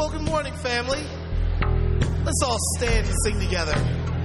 Well, good morning, family. Let's all stand and sing together.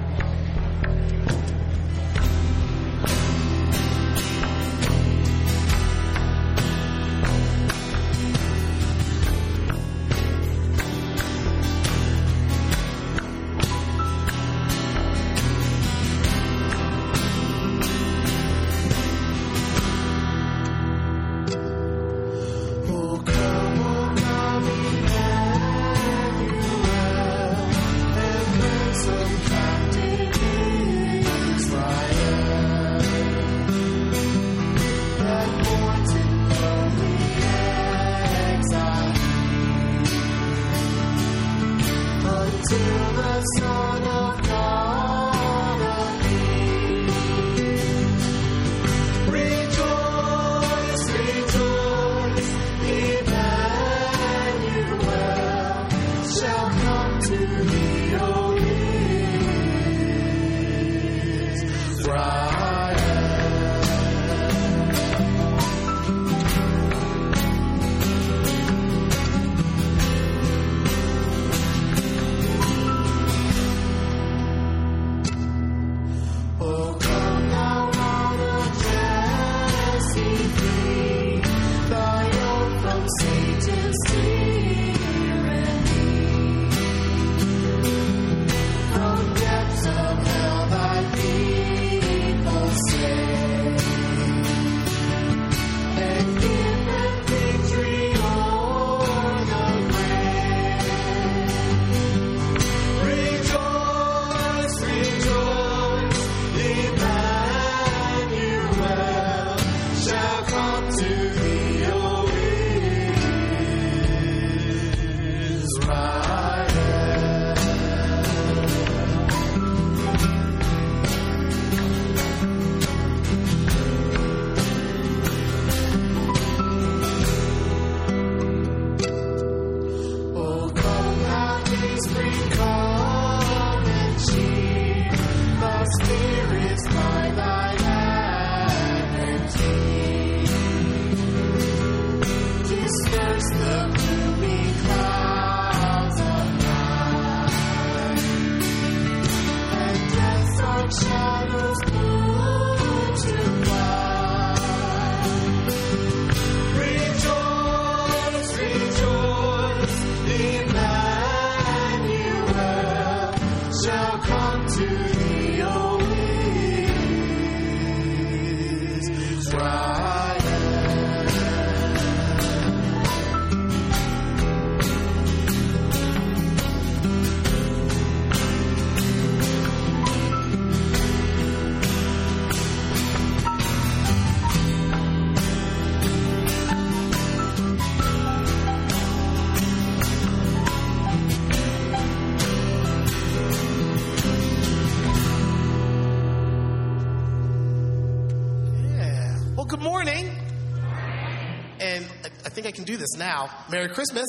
Now, Merry Christmas.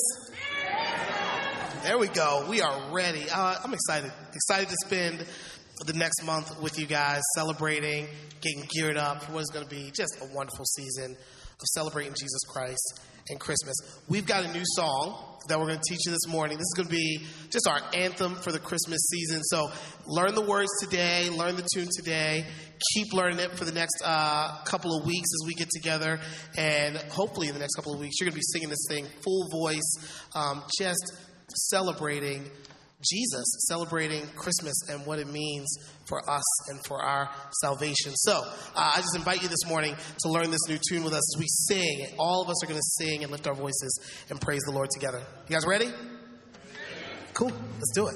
There we go. We are ready. I'm excited to spend the next month with you guys, celebrating, getting geared up for what is going to be just a wonderful season of celebrating Jesus Christ and Christmas. We've got a new song that we're going to teach you this morning. This is going to be just our anthem for the Christmas season. So learn the words today, learn the tune today, keep learning it for the next couple of weeks as we get together. And hopefully in the next couple of weeks, you're going to be singing this thing full voice, just celebrating Jesus, celebrating Christmas and what it means for us and for our salvation. So I just invite you this morning to learn this new tune with us as we sing. All of us are going to sing and lift our voices and praise the Lord together. You guys ready? Cool. Let's do it.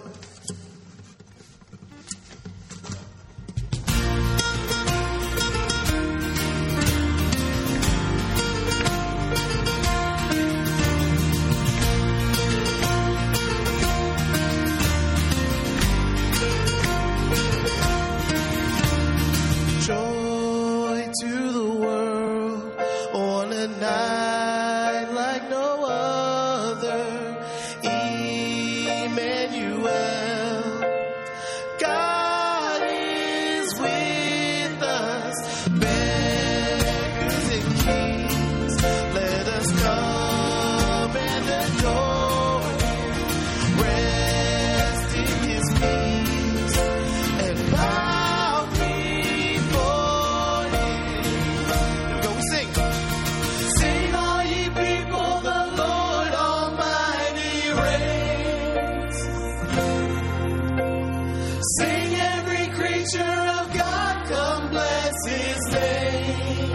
his name.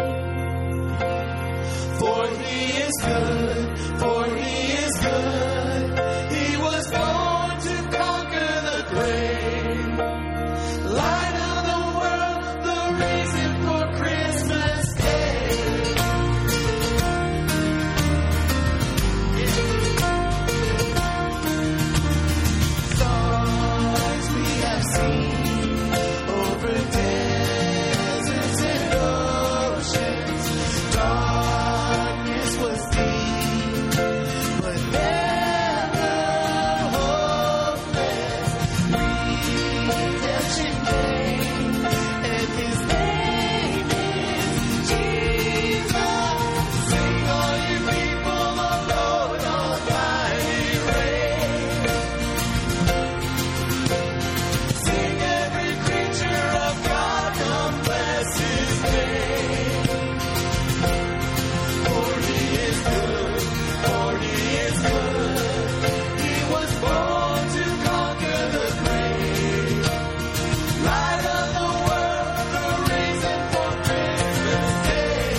For he is good, for he is good. He was born to conquer the grave. Light of the world, the reason for Christmas Day. Stars we have seen over deserts and oceans. Darkness was deep, but never hopeless. Redemption came, and his name is Jesus. Sing all you people, the Lord Almighty reigns. Sing every creature of God, come bless his name. For he is good, for he is good. He was born to conquer the grave. Light of the world, the reason for Christmas Day.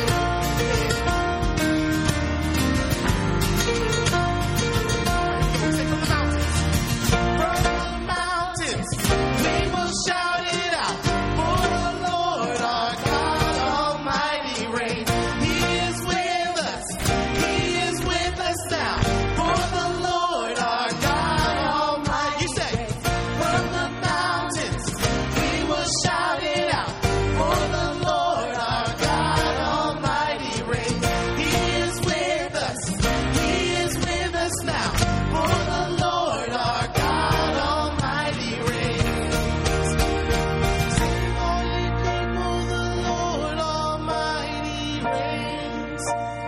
From the mountains, we will shout it out. For the Lord our God Almighty reigns. He is with us. He is with us now. For the Lord our God Almighty. You say, from the mountains, we will shout it out. For the Lord our God Almighty reigns. He is with us. He is with us now. For the Lord our God Almighty reigns. Sing all ye people, the Lord Almighty reigns.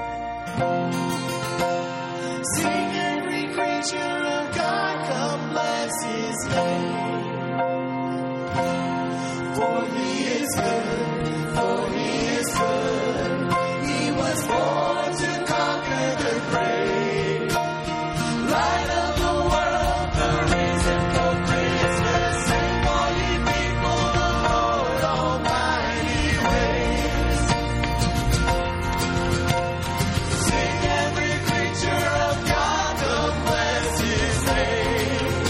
Sing every creature of God, come bless his name. For he is good, for he is good. He was born to conquer the grave. Light of the world, the reason for Christmas. Sing all ye people, the Lord Almighty reigns. Sing every creature of God, come bless his name.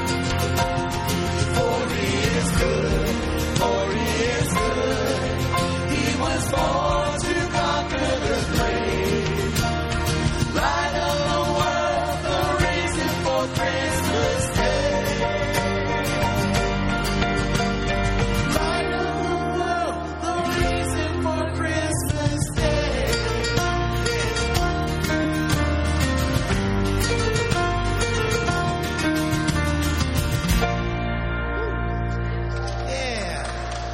For he is good, for he is good. He was born to conquer the grave. Light of the world, the reason for Christmas Day. Light of the world, the reason for Christmas Day. Yeah.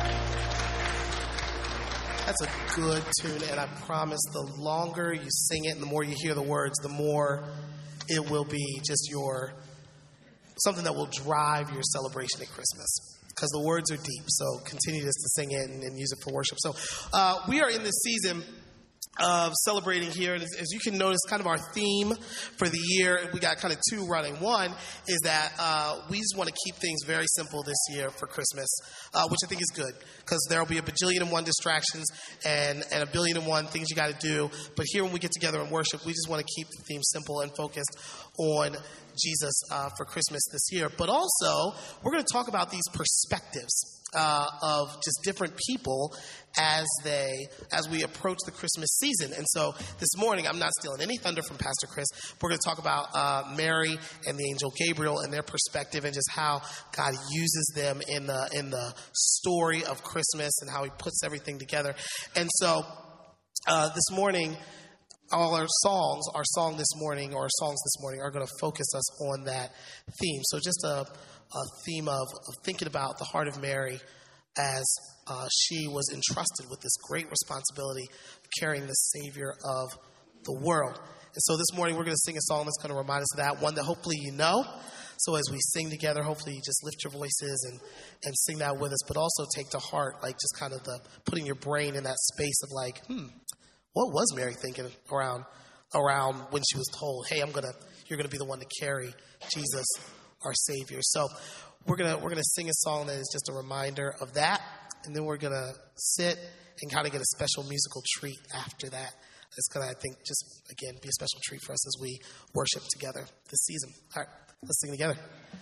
That's a good tune, and I promise the longer you sing it and the more you hear the words, the more it will be just something that will drive your celebration at Christmas. Because the words are deep, so continue just to sing it and use it for worship. So we are in this season of celebrating here, and as you can notice, kind of our theme for the year, we got kind of two running. One is that we just want to keep things very simple this year for Christmas, which I think is good, because there will be a bajillion and one distractions and a billion and one things you got to do. But here when we get together and worship, we just want to keep the theme simple and focused on Jesus for Christmas this year. But also, we're going to talk about these perspectives of just different people as we approach the Christmas season. And so this morning, I'm not stealing any thunder from Pastor Chris. We're going to talk about Mary and the angel Gabriel and their perspective and just how God uses them in the story of Christmas and how he puts everything together. And so this morning, our songs this morning are going to focus us on that theme. So just a theme of thinking about the heart of Mary as she was entrusted with this great responsibility of carrying the Savior of the world. And so this morning we're going to sing a song that's going to remind us of that, one that hopefully you know. So as we sing together, hopefully you just lift your voices and sing that with us, but also take to heart, like just kind of putting your brain in that space of like, what was Mary thinking around when she was told, hey, you're gonna be the one to carry Jesus, our Savior. So we're gonna sing a song that is just a reminder of that, and then we're going to sit and kind of get a special musical treat after that. It's going to, I think, just, again, be a special treat for us as we worship together this season. All right, let's sing together.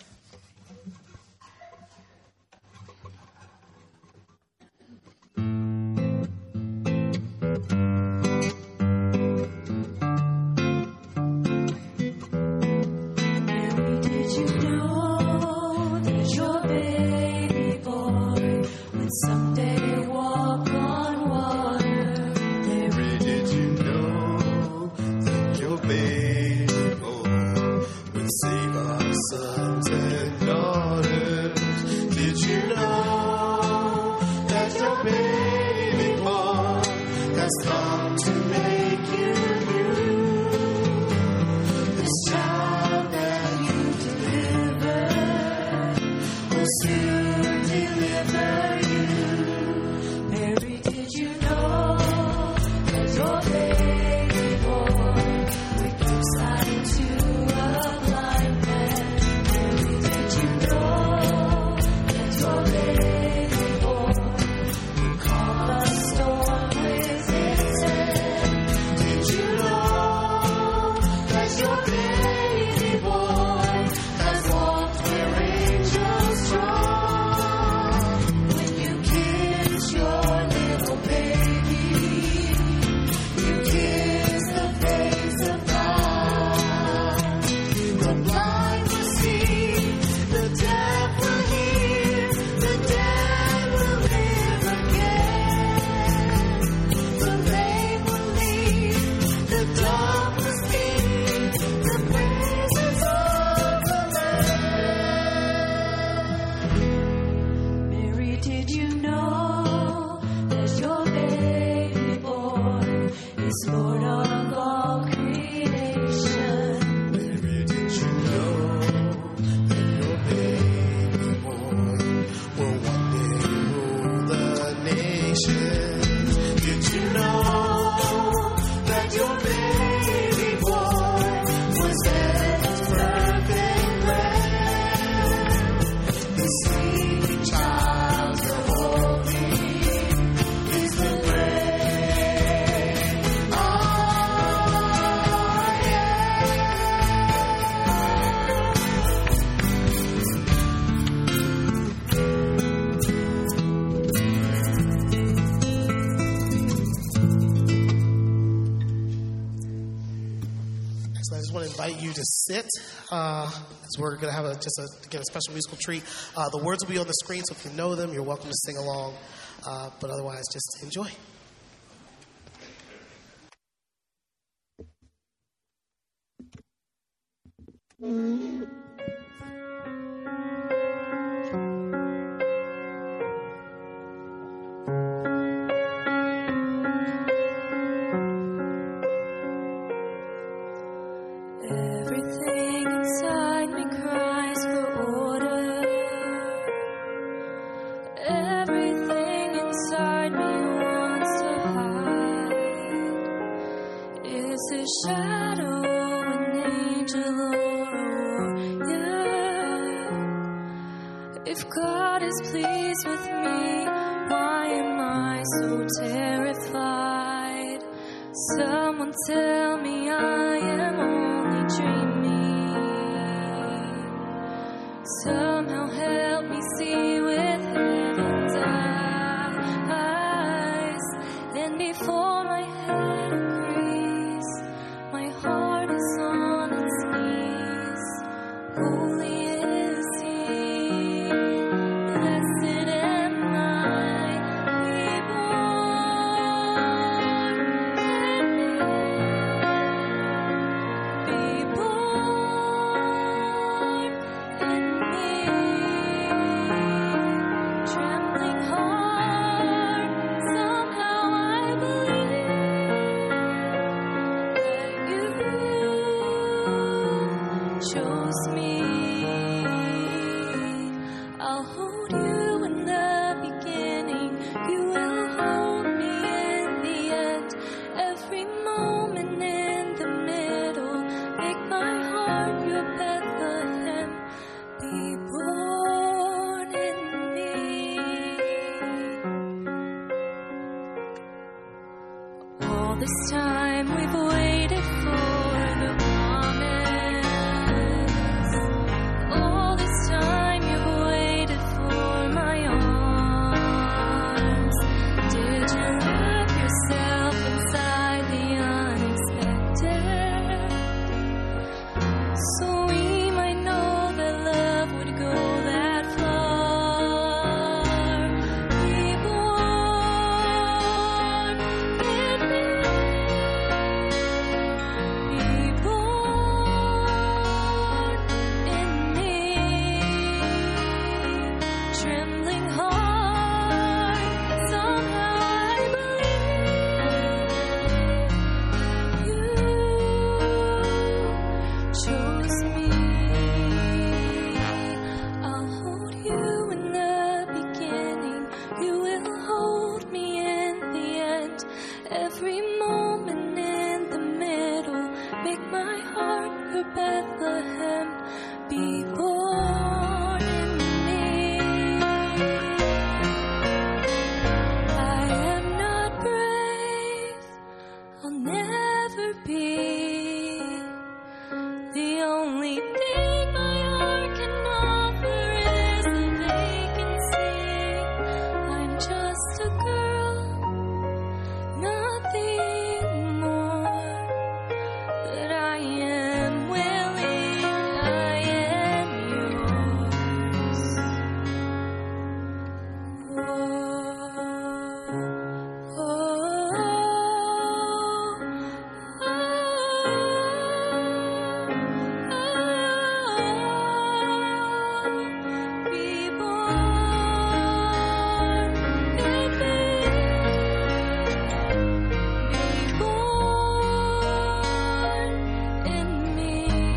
Sit, as we're going to have a special musical treat. The words will be on the screen, so if you know them, you're welcome to sing along. But otherwise, just enjoy. Trembling heart, somehow I believe. All this time we've waited for the promise. All this time you've waited for my arms. Did you wrap yourself inside the unexpected? So we might know that love would go that far. Be born in me. Be born in me. Trembling heart, somehow I believe you chose me. I'll hold you in the beginning. You will hold me in the end. Every moment in the middle. Make my heart your Bethlehem. Be born in me. I am not brave. I'll never be. The only thing my heart can offer is a vacancy. I'm just a girl, nothing more. But I am willing, I am yours. Be born in me. Be born in me.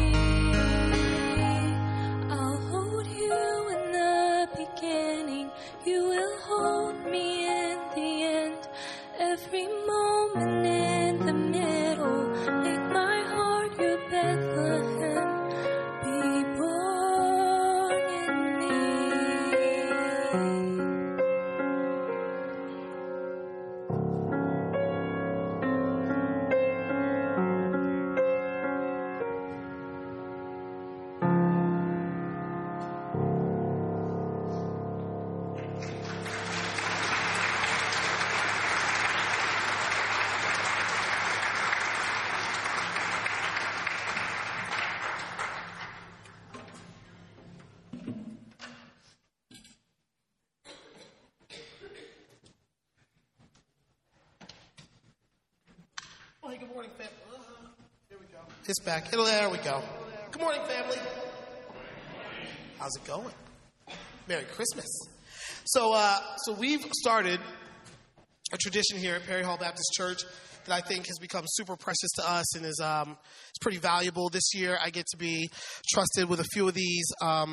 I'll hold you in the beginning. You will hold me in the end. Every moment in the middle. Make my heart your Bethlehem. Be born in me. Oh, hey, good morning, family. Here we go. It's back. There we go. Good morning, family. How's it going? Merry Christmas. So we've started a tradition here at Perry Hall Baptist Church that I think has become super precious to us and is it's pretty valuable. This year, I get to be trusted with a few of these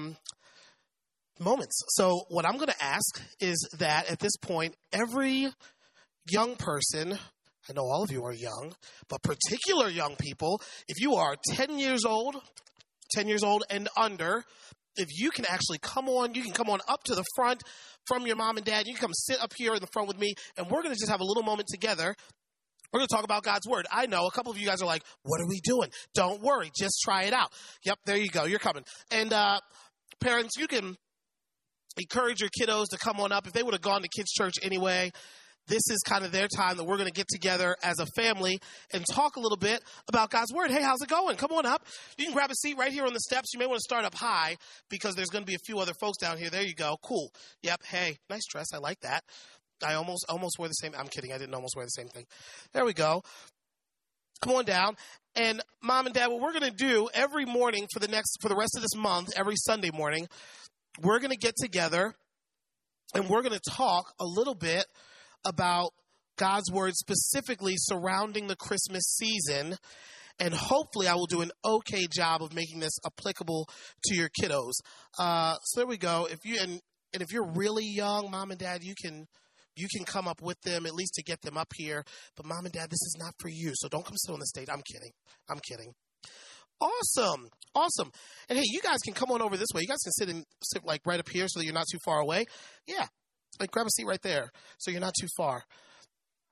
moments. So what I'm going to ask is that at this point, every young person, I know all of you are young, but particular young people, if you are 10 years old and under, if you can actually come on up to the front from your mom and dad. You can come sit up here in the front with me, and we're going to just have a little moment together. We're going to talk about God's Word. I know a couple of you guys are like, what are we doing? Don't worry. Just try it out. Yep, there you go. You're coming. And parents, you can encourage your kiddos to come on up. If they would have gone to kids' church anyway, this is kind of their time that we're going to get together as a family and talk a little bit about God's Word. Hey, how's it going? Come on up. You can grab a seat right here on the steps. You may want to start up high because there's going to be a few other folks down here. There you go. Cool. Yep. Hey, nice dress. I like that. I almost wore the same. I'm kidding. I didn't almost wear the same thing. There we go. Come on down. And mom and dad, what we're going to do every morning for the rest of this month, every Sunday morning, we're going to get together and we're going to talk a little bit about God's Word specifically surrounding the Christmas season. And hopefully I will do an okay job of making this applicable to your kiddos. So there we go. If you're really young, mom and dad, you can come up with them, at least to get them up here. But mom and dad, this is not for you. So don't come sit on the stage. I'm kidding. Awesome. And hey, you guys can come on over this way. You guys can sit like right up here so that you're not too far away. Yeah. Like grab a seat right there so you're not too far.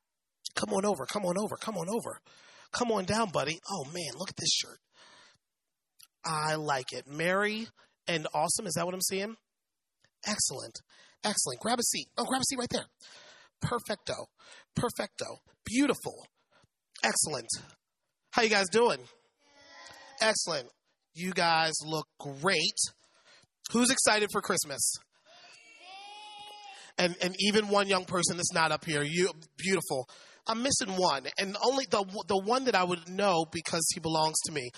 Come on over. Come on over. Come on over. Come on down, buddy. Oh, man, look at this shirt. I like it. Merry and awesome. Is that what I'm seeing? Excellent. Excellent. Grab a seat. Oh, grab a seat right there. Perfecto. Perfecto. Beautiful. Excellent. How you guys doing? Excellent. You guys look great. Who's excited for Christmas? And even one young person that's not up here. You beautiful. I'm missing one, and only the one that I would know because he belongs to me.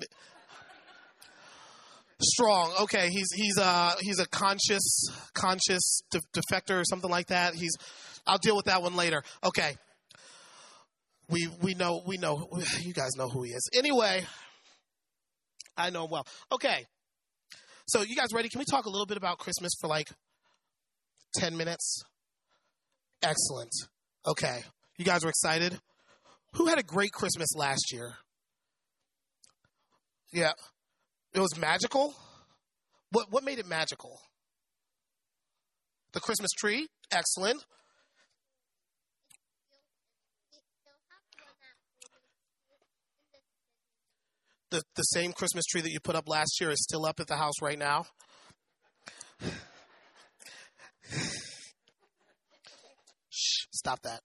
Strong. Okay, he's a conscious defector or something like that. I'll deal with that one later. Okay. We know you guys know who he is. Anyway, I know him well. Okay. So you guys ready? Can we talk a little bit about Christmas for like 10 minutes? Excellent. Okay. You guys are excited? Who had a great Christmas last year? Yeah. It was magical? What made it magical? The Christmas tree? Excellent. The same Christmas tree that you put up last year is still up at the house right now? Shh, stop that.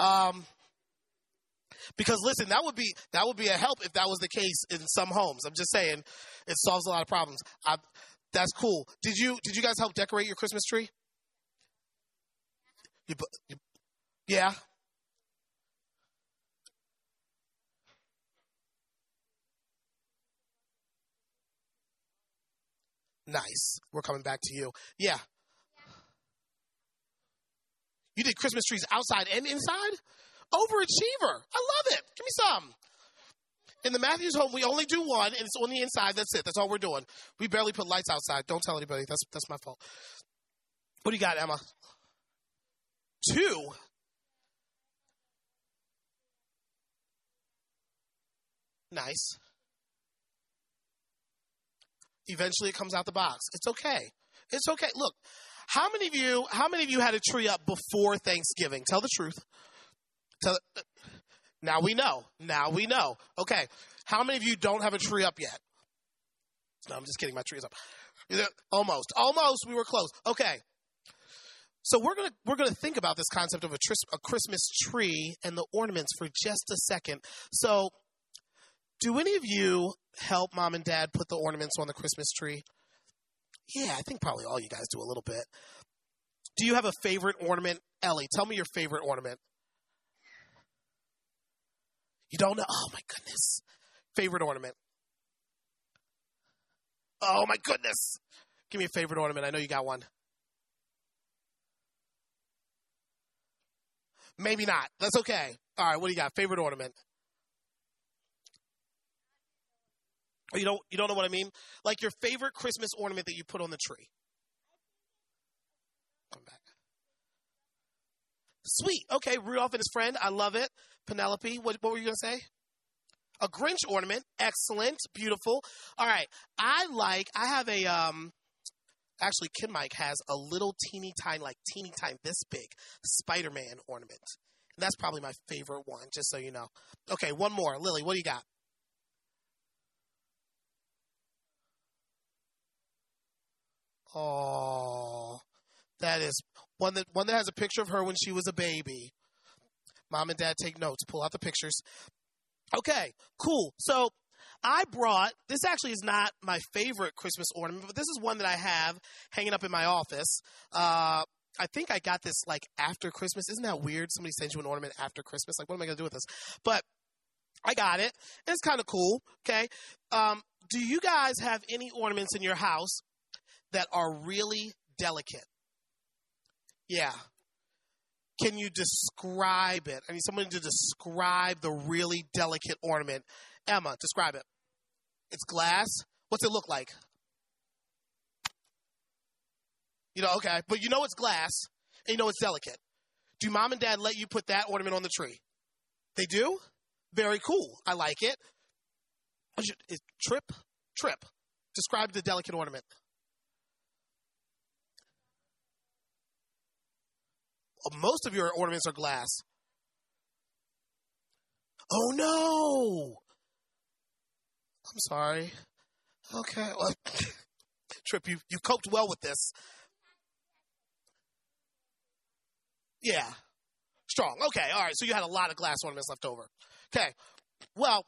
Because listen, that would be a help if that was the case in some homes. I'm just saying, it solves a lot of problems. That's cool. Did you guys help decorate your Christmas tree? Yeah. Nice. We're coming back to you. Yeah. You did Christmas trees outside and inside? Overachiever. I love it. Give me some. In the Matthews home, we only do one, and it's on the inside. That's it. That's all we're doing. We barely put lights outside. Don't tell anybody. That's my fault. What do you got, Emma? 2? Nice. Eventually it comes out the box. It's okay. It's okay. Look, how many of you had a tree up before Thanksgiving? Tell the truth. Now we know. Okay. How many of you don't have a tree up yet? No, I'm just kidding. My tree is up. Almost. We were close. Okay. So we're gonna think about this concept of a Christmas tree and the ornaments for just a second. So, do any of you help mom and dad put the ornaments on the Christmas tree? Yeah, I think probably all you guys do a little bit. Do you have a favorite ornament? Ellie, tell me your favorite ornament. You don't know? Oh, my goodness. Favorite ornament. Oh, my goodness. Give me a favorite ornament. I know you got one. Maybe not. That's okay. All right, what do you got? Favorite ornament? You don't know what I mean? Like your favorite Christmas ornament that you put on the tree. Come back. Sweet. Okay, Rudolph and his friend. I love it. Penelope, what were you going to say? A Grinch ornament. Excellent. Beautiful. All right. I have a, actually, Kid Mike has a little teeny tiny, this big Spider-Man ornament. And that's probably my favorite one, just so you know. Okay, one more. Lily, what do you got? Oh, that is one that has a picture of her when she was a baby. Mom and dad take notes. Pull out the pictures. Okay, cool. So this actually is not my favorite Christmas ornament, but this is one that I have hanging up in my office. I think I got this like after Christmas. Isn't that weird? Somebody sends you an ornament after Christmas. Like, what am I going to do with this? But I got it. It's kind of cool. Okay. Do you guys have any ornaments in your house that are really delicate? Yeah. Can you describe it? I need someone to describe the really delicate ornament. Emma, describe it. It's glass. What's it look like? Okay. But you know it's glass, and you know it's delicate. Do mom and dad let you put that ornament on the tree? They do? Very cool. I like it. Trip. Describe the delicate ornament. Most of your ornaments are glass. Oh, no. I'm sorry. Okay. Well, Trip, you coped well with this. Yeah. Strong. Okay. All right. So you had a lot of glass ornaments left over. Okay. Well,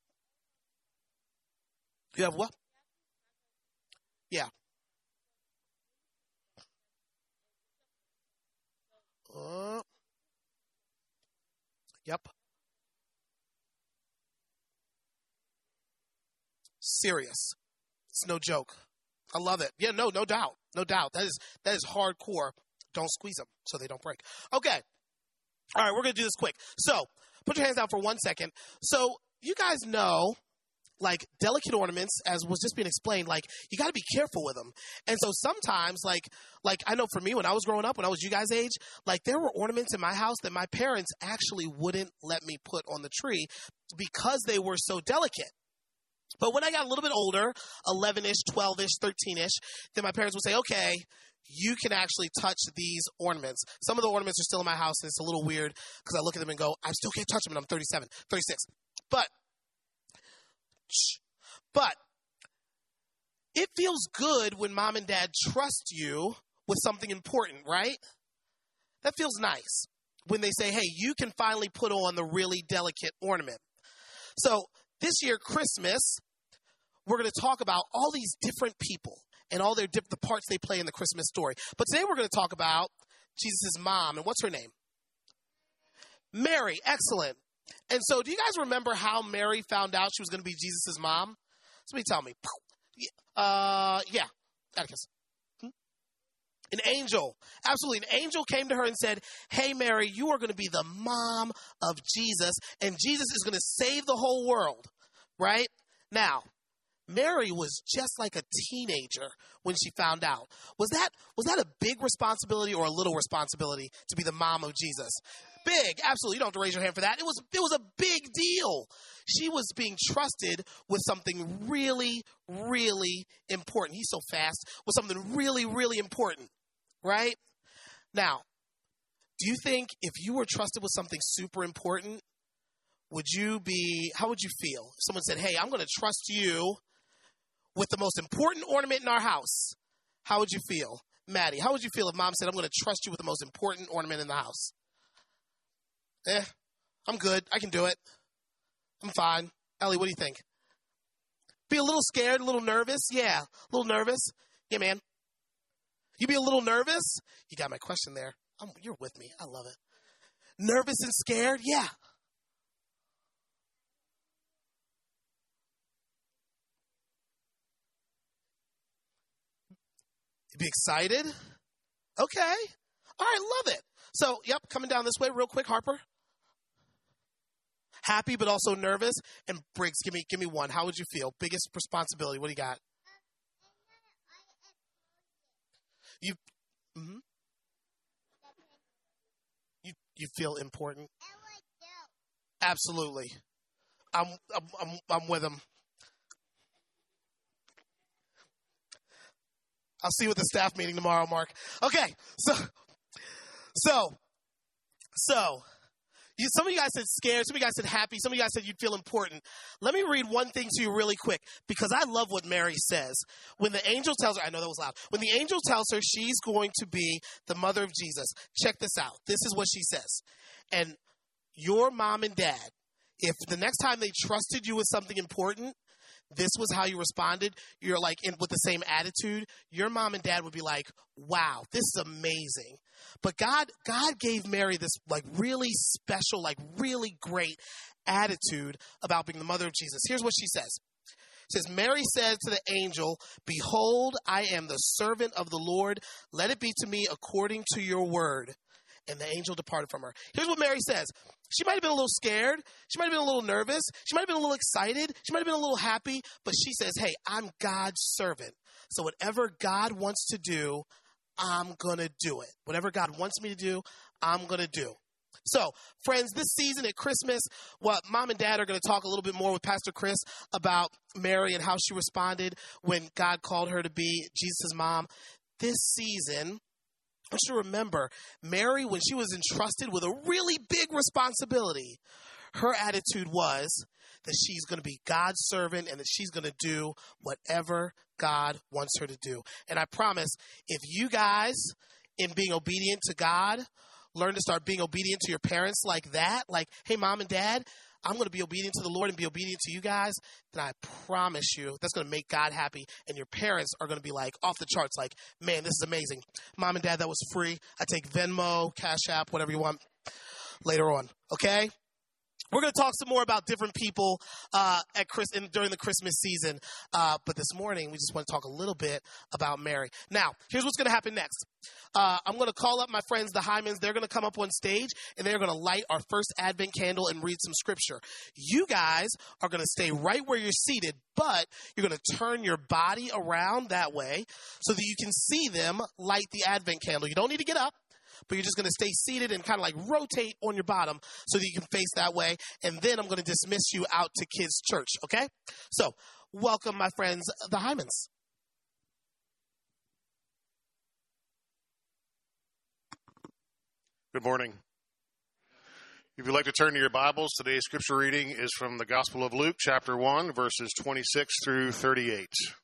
you have what? Yeah. Yep. Serious. It's no joke. I love it. Yeah, no doubt. No doubt. That is hardcore. Don't squeeze them so they don't break. Okay. All right, we're going to do this quick. So, put your hands down for 1 second. So, you guys know, like, delicate ornaments, as was just being explained, like, you got to be careful with them. And so sometimes, like I know for me, when I was growing up, when I was you guys' age, like, there were ornaments in my house that my parents actually wouldn't let me put on the tree because they were so delicate. But when I got a little bit older, 11-ish, 12-ish, 13-ish, then my parents would say, okay, you can actually touch these ornaments. Some of the ornaments are still in my house, and it's a little weird because I look at them and go, I still can't touch them, and I'm 37, 36. But it feels good when mom and dad trust you with something important, right? That feels nice when they say, hey, you can finally put on the really delicate ornament. So this year, Christmas, we're going to talk about all these different people and all the parts they play in the Christmas story. But today we're going to talk about Jesus' mom. And what's her name? Mary. Excellent. And so do you guys remember how Mary found out she was going to be Jesus' mom? Somebody tell me. Yeah. Atticus. An angel. Absolutely. An angel came to her and said, hey, Mary, you are going to be the mom of Jesus, and Jesus is going to save the whole world, right? Now, Mary was just like a teenager when she found out. Was that a big responsibility or a little responsibility to be the mom of Jesus? Big. Absolutely. You don't have to raise your hand for that. It was a big deal. She was being trusted with something really, really important. He's so fast. With something really, really important, right? Now, do you think if you were trusted with something super important, how would you feel? If someone said, hey, I'm going to trust you with the most important ornament in our house. How would you feel? Maddie, how would you feel if mom said, I'm going to trust you with the most important ornament in the house? I'm good. I can do it. I'm fine. Ellie, what do you think? Be a little scared, a little nervous? Yeah, a little nervous. Yeah, man. You be a little nervous? You got my question there. You're with me. I love it. Nervous and scared? Yeah. You be excited? Okay. All right, love it. So, yep, coming down this way real quick, Harper. Happy but also nervous. And Briggs, give me one. How would you feel? Biggest responsibility. What do you got? You feel important? Absolutely. I'm with him. I'll see you at the staff meeting tomorrow, Mark. Okay, so some of you guys said scared, some of you guys said happy, some of you guys said you'd feel important. Let me read one thing to you really quick, because I love what Mary says. When the angel tells her, I know that was loud, when the angel tells her she's going to be the mother of Jesus, check this out. This is what she says. And your mom and dad, if the next time they trusted you with something important, this was how you responded, you're like with the same attitude, your mom and dad would be like, wow, this is amazing. But God gave Mary this like really special, like really great attitude about being the mother of Jesus. Here's what she says. It says, Mary said to the angel, behold, I am the servant of the Lord. Let it be to me according to your word. And the angel departed from her. Here's what Mary says. She might have been a little scared. She might have been a little nervous. She might have been a little excited. She might have been a little happy. But she says, hey, I'm God's servant. So whatever God wants to do, I'm going to do it. Whatever God wants me to do, I'm going to do. So, friends, this season at Christmas, what Mom and Dad are going to talk a little bit more with Pastor Chris about Mary and how she responded when God called her to be Jesus' mom. This season, I want you to remember Mary, when she was entrusted with a really big responsibility, her attitude was that she's going to be God's servant and that she's going to do whatever God wants her to do. And I promise, if you guys, in being obedient to God, learn to start being obedient to your parents like that, like, hey, mom and dad, I'm going to be obedient to the Lord and be obedient to you guys, then I promise you that's going to make God happy. And your parents are going to be like off the charts, like, man, this is amazing. Mom and dad, that was free. I take Venmo, Cash App, whatever you want later on. Okay? We're going to talk some more about different people during the Christmas season. But this morning, we just want to talk a little bit about Mary. Now, here's what's going to happen next. I'm going to call up my friends, the Hymans. They're going to come up on stage, and they're going to light our first Advent candle and read some scripture. You guys are going to stay right where you're seated, but you're going to turn your body around that way so that you can see them light the Advent candle. You don't need to get up, but you're just going to stay seated and kind of like rotate on your bottom so that you can face that way. And then I'm going to dismiss you out to kids' church, okay? So, welcome, my friends, the Hymans. Good morning. If you'd like to turn to your Bibles, today's scripture reading is from the Gospel of Luke, chapter 1, verses 26 through 38.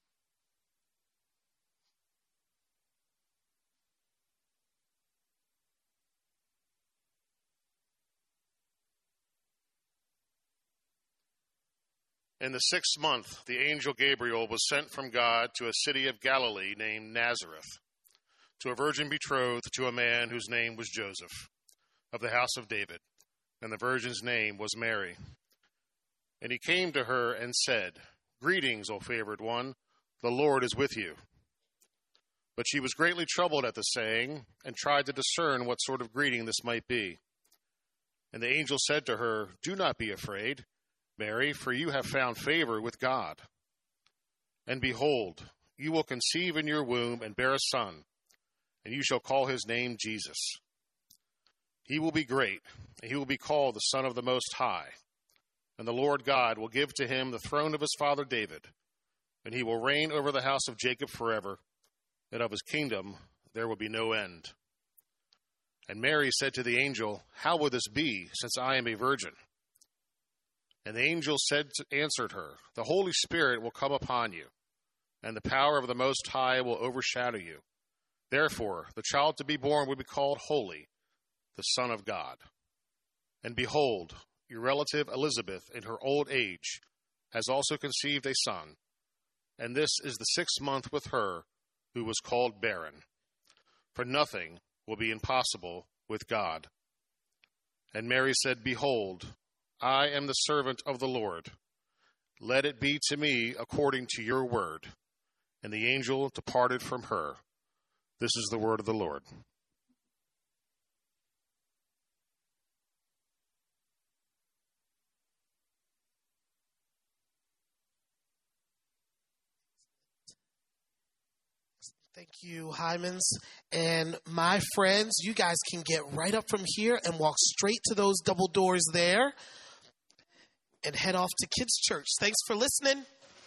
In the 6th month, the angel Gabriel was sent from God to a city of Galilee named Nazareth, to a virgin betrothed to a man whose name was Joseph, of the house of David, and the virgin's name was Mary. And he came to her and said, "Greetings, O favored one, the Lord is with you." But she was greatly troubled at the saying, and tried to discern what sort of greeting this might be. And the angel said to her, "Do not be afraid, Mary, for you have found favor with God. And behold, you will conceive in your womb and bear a son, and you shall call his name Jesus. He will be great, and he will be called the Son of the Most High. And the Lord God will give to him the throne of his father David, and he will reign over the house of Jacob forever, and of his kingdom there will be no end." And Mary said to the angel, "How will this be, since I am a virgin?" And the angel answered her, "The Holy Spirit will come upon you, and the power of the Most High will overshadow you. Therefore, the child to be born will be called Holy, the Son of God. And behold, your relative Elizabeth, in her old age, has also conceived a son, and this is the 6th month with her who was called barren. For nothing will be impossible with God." And Mary said, "Behold, I am the servant of the Lord. Let it be to me according to your word." And the angel departed from her. This is the word of the Lord. Thank you, Hymans. And my friends, you guys can get right up from here and walk straight to those double doors there and head off to kids' church. Thanks for listening.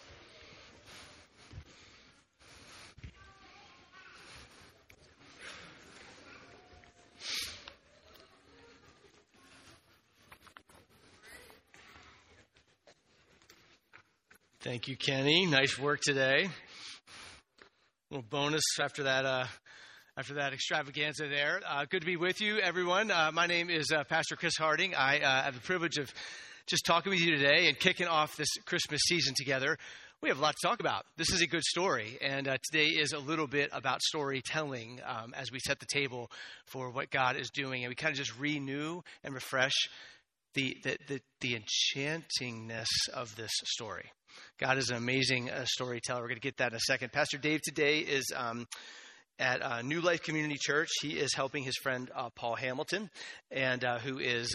Thank you, Kenny. Nice work today. A little bonus after that extravaganza there. Good to be with you, everyone. My name is Pastor Chris Harding. I have the privilege of just talking with you today and kicking off this Christmas season together. We have a lot to talk about. This is a good story, and today is a little bit about storytelling as we set the table for what God is doing, and we kind of just renew and refresh the enchantingness of this story. God is an amazing storyteller. We're going to get that in a second. Pastor Dave today is at New Life Community Church. He is helping his friend Paul Hamilton, and who is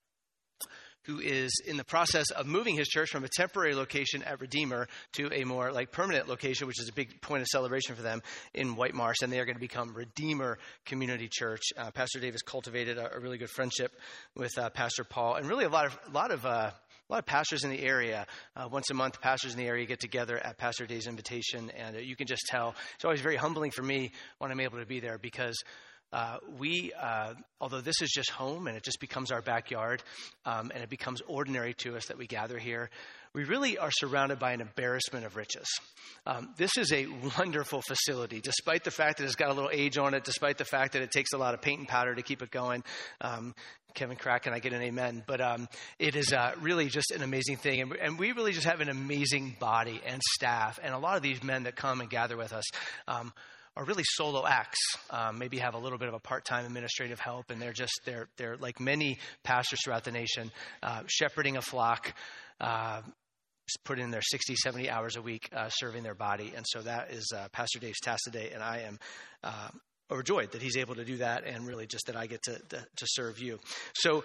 in the process of moving his church from a temporary location at Redeemer to a more permanent location, which is a big point of celebration for them in White Marsh, and they are going to become Redeemer Community Church. Pastor Dave has cultivated a really good friendship with Pastor Paul, and really a lot of pastors in the area. Once a month, pastors in the area get together at Pastor Dave's invitation, and you can just tell it's always very humbling for me when I'm able to be there, because although this is just home and it just becomes our backyard, and it becomes ordinary to us that we gather here, we really are surrounded by an embarrassment of riches. This is a wonderful facility, despite the fact that it's got a little age on it, despite the fact that it takes a lot of paint and powder to keep it going. Kevin Crack, and I get an amen. But it is really just an amazing thing. And we really just have an amazing body and staff. And a lot of these men that come and gather with us are really solo acts, maybe have a little bit of a part-time administrative help, and they're like many pastors throughout the nation, shepherding a flock, put in their 60, 70 hours a week serving their body. And so that is Pastor Dave's task today, and I am overjoyed that he's able to do that, and really just that I get to serve you. So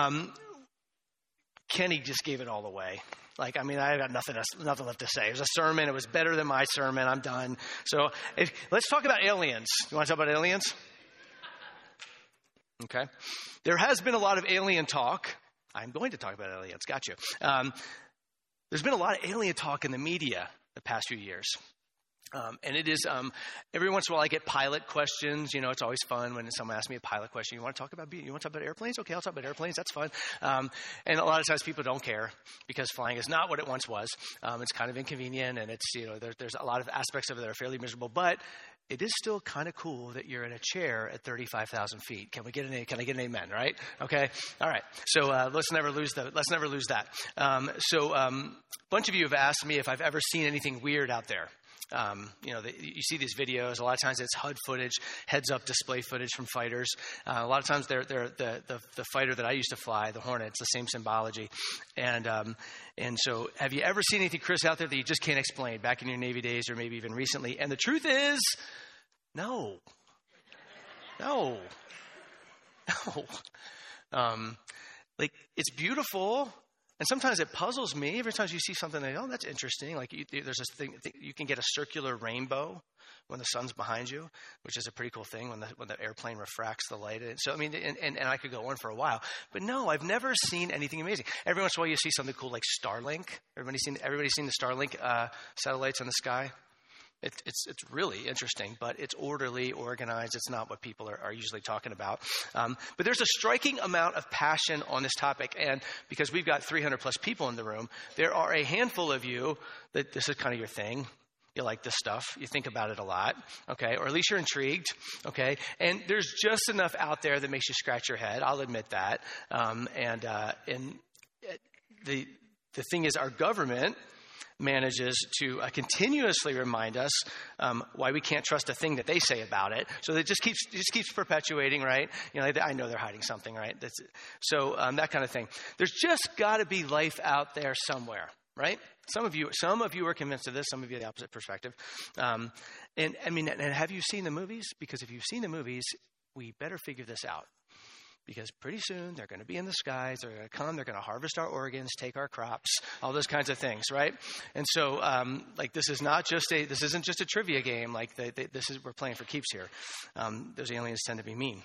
Kenny just gave it all away. I got nothing left to say. It was a sermon. It was better than my sermon. I'm done. So let's talk about aliens. You want to talk about aliens? Okay. There has been a lot of alien talk. I'm going to talk about aliens. Got you. There's been a lot of alien talk in the media the past few years. And it is, every once in a while I get pilot questions. It's always fun when someone asks me a pilot question. You want to talk about airplanes? Okay, I'll talk about airplanes. That's fun. And a lot of times people don't care because flying is not what it once was. It's kind of inconvenient, and it's, there's a lot of aspects of it that are fairly miserable, but it is still kind of cool that you're in a chair at 35,000 feet. Can I get an amen, right? Okay. All right. So, let's never lose that. A bunch of you have asked me if I've ever seen anything weird out there. You see these videos. A lot of times it's HUD footage, heads-up display footage from fighters. A lot of times they're the fighter that I used to fly, the Hornet. It's the same symbology. And so, have you ever seen anything, Chris, out there that you just can't explain back in your Navy days or maybe even recently? And the truth is, no. It's beautiful. And sometimes it puzzles me. Every time you see something, that's interesting. There's this thing, you can get a circular rainbow when the sun's behind you, which is a pretty cool thing when the airplane refracts the light. So, and I could go on for a while. But no, I've never seen anything amazing. Every once in a while you see something cool like Starlink. Everybody's seen the Starlink satellites in the sky? It's really interesting, but it's orderly, organized. It's not what people are usually talking about. But there's a striking amount of passion on this topic. And because we've got 300 plus people in the room, there are a handful of you that this is kind of your thing. You like this stuff. You think about it a lot, okay? Or at least you're intrigued, okay? And there's just enough out there that makes you scratch your head. I'll admit that. The thing is, our government manages to continuously remind us why we can't trust a thing that they say about it. So it just keeps perpetuating, right? I know they're hiding something, right? That kind of thing. There's just got to be life out there somewhere, right? Some of you are convinced of this. Some of you have the opposite perspective. And have you seen the movies? Because if you've seen the movies, we better figure this out. Because pretty soon they're going to be in the skies, they're going to come, they're going to harvest our organs, take our crops, all those kinds of things, right? And so, this isn't just a trivia game. We're playing for keeps here. Those aliens tend to be mean.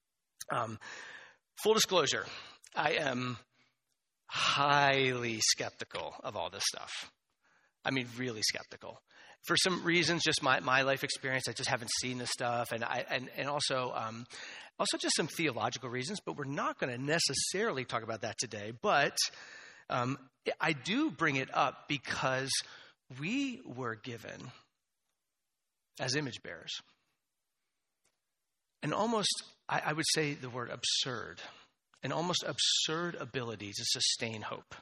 Full disclosure, I am highly skeptical of all this stuff. Really skeptical. For some reasons, just my life experience, I just haven't seen this stuff, and also just some theological reasons, but we're not going to necessarily talk about that today. But I do bring it up because we were given, as image bearers, an almost, I would say the word absurd, an almost absurd ability to sustain hope.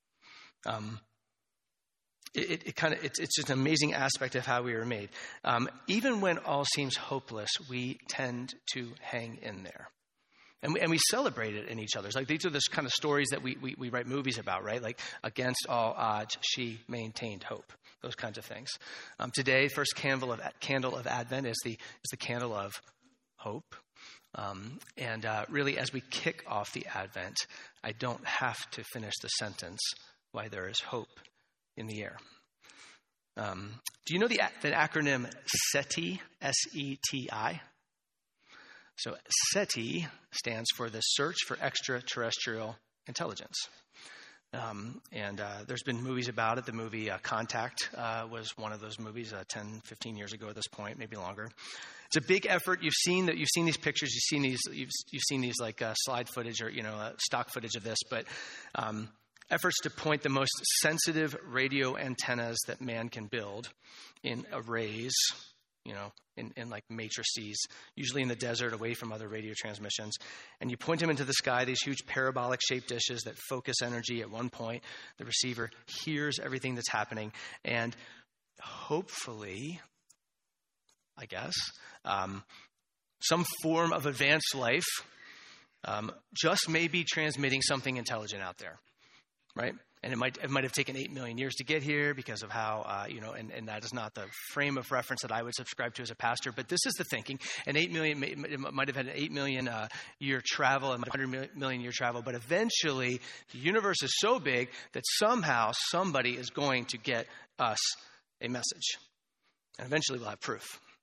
It's just an amazing aspect of how we were made. Even when all seems hopeless, we tend to hang in there. And we celebrate it in each other's. These are the kind of stories that we write movies about, right? Against all odds, she maintained hope. Those kinds of things. Today, first candle of Advent is the candle of hope. Really, as we kick off the Advent, I don't have to finish the sentence, why there is hope in the air. Do you know the acronym SETI, S-E-T-I? So SETI stands for the Search for Extraterrestrial Intelligence. There's been movies about it. The movie Contact was one of those movies 10, 15 years ago at this point, maybe longer. It's a big effort. You've seen these pictures. You've seen these like slide footage or stock footage of this. But efforts to point the most sensitive radio antennas that man can build in arrays, in like matrices, usually in the desert, away from other radio transmissions. And you point them into the sky, these huge parabolic-shaped dishes that focus energy at one point. The receiver hears everything that's happening, and hopefully, I guess, some form of advanced life just may be transmitting something intelligent out there, right? And it might have taken 8 million years to get here because of how, and that is not the frame of reference that I would subscribe to as a pastor, but this is the thinking. An 8 million, it might have had an 8 million year travel, and 100 million year travel, but eventually the universe is so big that somehow somebody is going to get us a message. And eventually we'll have proof.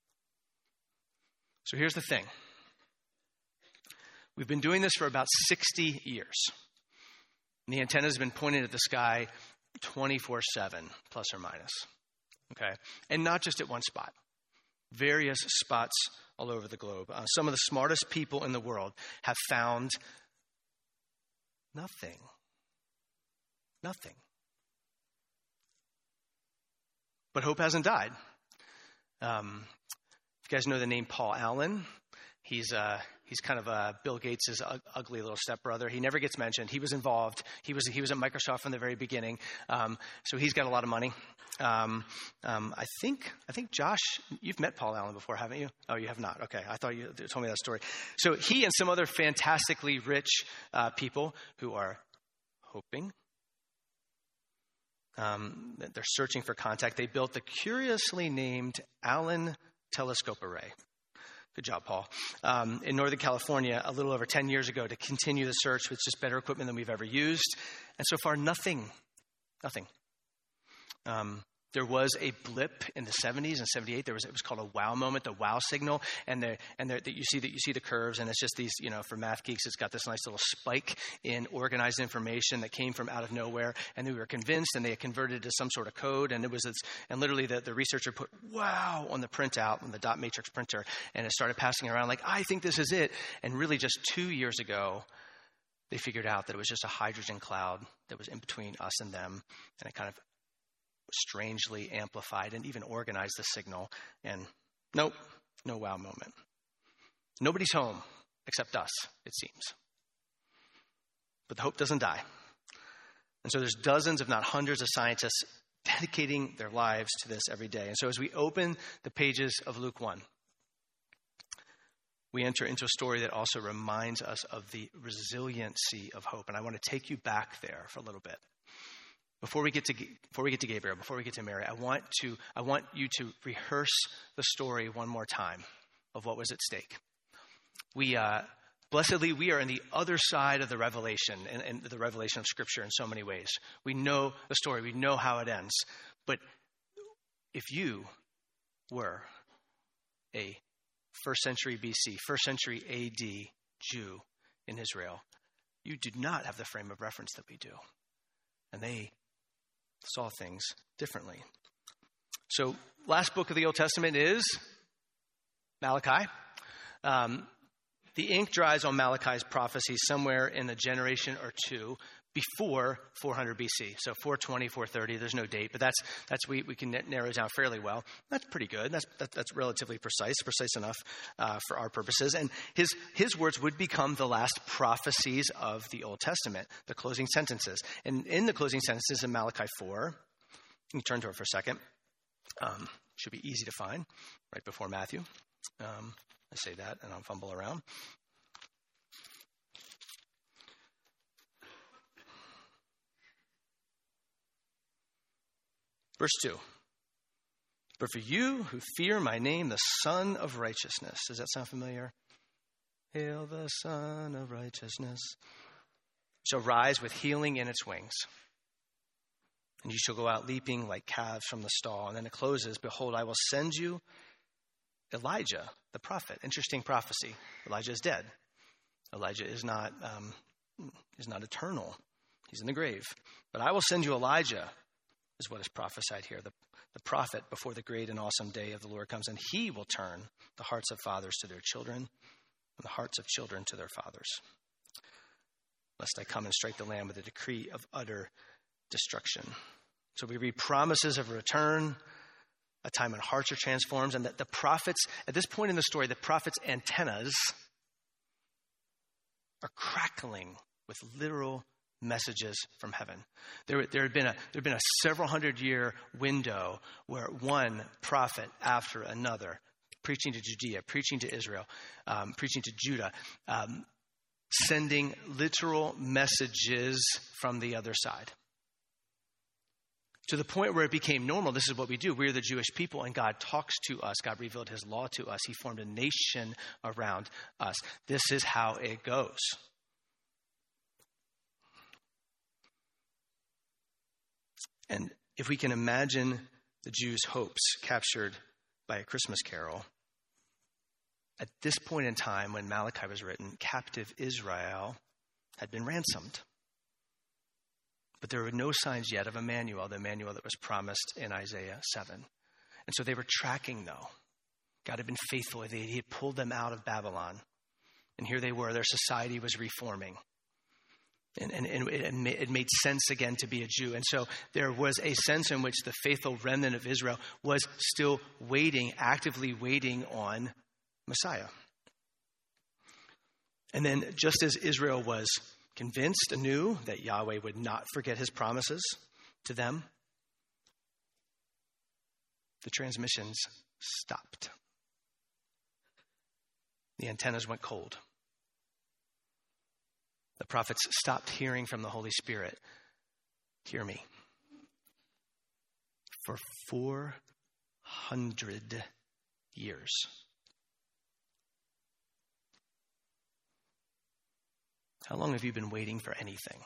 So here's the thing. We've been doing this for about 60 years. And the antenna has been pointed at the sky 24/7, plus or minus. Okay? And not just at one spot. Various spots all over the globe. Some of the smartest people in the world have found nothing. Nothing. But hope hasn't died. You guys know the name Paul Allen. He's kind of Bill Gates' ugly little stepbrother. He never gets mentioned. He was involved. He was at Microsoft from the very beginning. So he's got a lot of money. I think Josh, you've met Paul Allen before, haven't you? Oh, you have not. Okay, I thought you told me that story. So he and some other fantastically rich people who are hoping. They're searching for contact. They built the curiously named Allen Telescope Array. Good job, Paul. In Northern California, a little over 10 years ago, to continue the search with just better equipment than we've ever used. And so far, nothing. There was a blip in the 70s and 78. It was called a wow moment, the wow signal. And you see the curves, and it's just these, for math geeks, it's got this nice little spike in organized information that came from out of nowhere. And we were convinced, and they had converted it to some sort of code. And literally the researcher put wow on the printout, on the dot matrix printer, and it started passing around like, I think this is it. And really just 2 years ago, they figured out that it was just a hydrogen cloud that was in between us and them. And it kind of strangely amplified and even organized the signal. And nope, no wow moment. Nobody's home except us, it seems. But the hope doesn't die. And so there's dozens, if not hundreds, of scientists dedicating their lives to this every day. And so as we open the pages of Luke 1, we enter into a story that also reminds us of the resiliency of hope. And I want to take you back there for a little bit. Before we get to Gabriel, before we get to Mary, I want you to rehearse the story one more time of what was at stake. Blessedly, we are in the other side of the revelation, and the revelation of Scripture in so many ways. We know the story. We know how it ends. But if you were a 1st century BC, 1st century AD Jew in Israel, you do not have the frame of reference that we do. And they saw things differently. So, last book of the Old Testament is Malachi. The ink dries on Malachi's prophecy somewhere in a generation or two before 400 BC. So 420, 430, there's no date, but that's we can narrow it down fairly well. That's pretty good. That's relatively precise enough for our purposes. And his words would become the last prophecies of the Old Testament, the closing sentences. And in the closing sentences in Malachi 4, you can turn to it for a second. Should be easy to find, right before Matthew. I say that and I'll fumble around. Verse 2. But for you who fear my name, the Son of Righteousness. Does that sound familiar? Hail the Son of Righteousness. Shall rise with healing in its wings. And you shall go out leaping like calves from the stall. And then it closes, behold, I will send you Elijah, the prophet. Interesting prophecy. Elijah is dead. Elijah is not eternal. He's in the grave. But I will send you Elijah, is what is prophesied here, the prophet before the great and awesome day of the Lord comes, and he will turn the hearts of fathers to their children and the hearts of children to their fathers, lest I come and strike the land with a decree of utter destruction. So we read promises of return, a time when hearts are transformed, and that the prophets, at this point in the story, the prophets' antennas are crackling with literal messages from heaven. There had been a several hundred year window where one prophet after another, preaching to Judea, preaching to Israel, preaching to Judah, sending literal messages from the other side. To the point where it became normal. This is what we do. We're the Jewish people, and God talks to us. God revealed his law to us. He formed a nation around us. This is how it goes. And if we can imagine the Jews' hopes captured by A Christmas Carol, at this point in time when Malachi was written, captive Israel had been ransomed. But there were no signs yet of Emmanuel, the Emmanuel that was promised in Isaiah 7. And so they were tracking, though. God had been faithful. He had pulled them out of Babylon. And here they were. Their society was reforming. And it made sense again to be a Jew. And so there was a sense in which the faithful remnant of Israel was still waiting, actively waiting on Messiah. And then just as Israel was convinced anew that Yahweh would not forget his promises to them, the transmissions stopped. The antennas went cold. The prophets stopped hearing from the Holy Spirit. Hear me. For 400 years. How long have you been waiting for anything?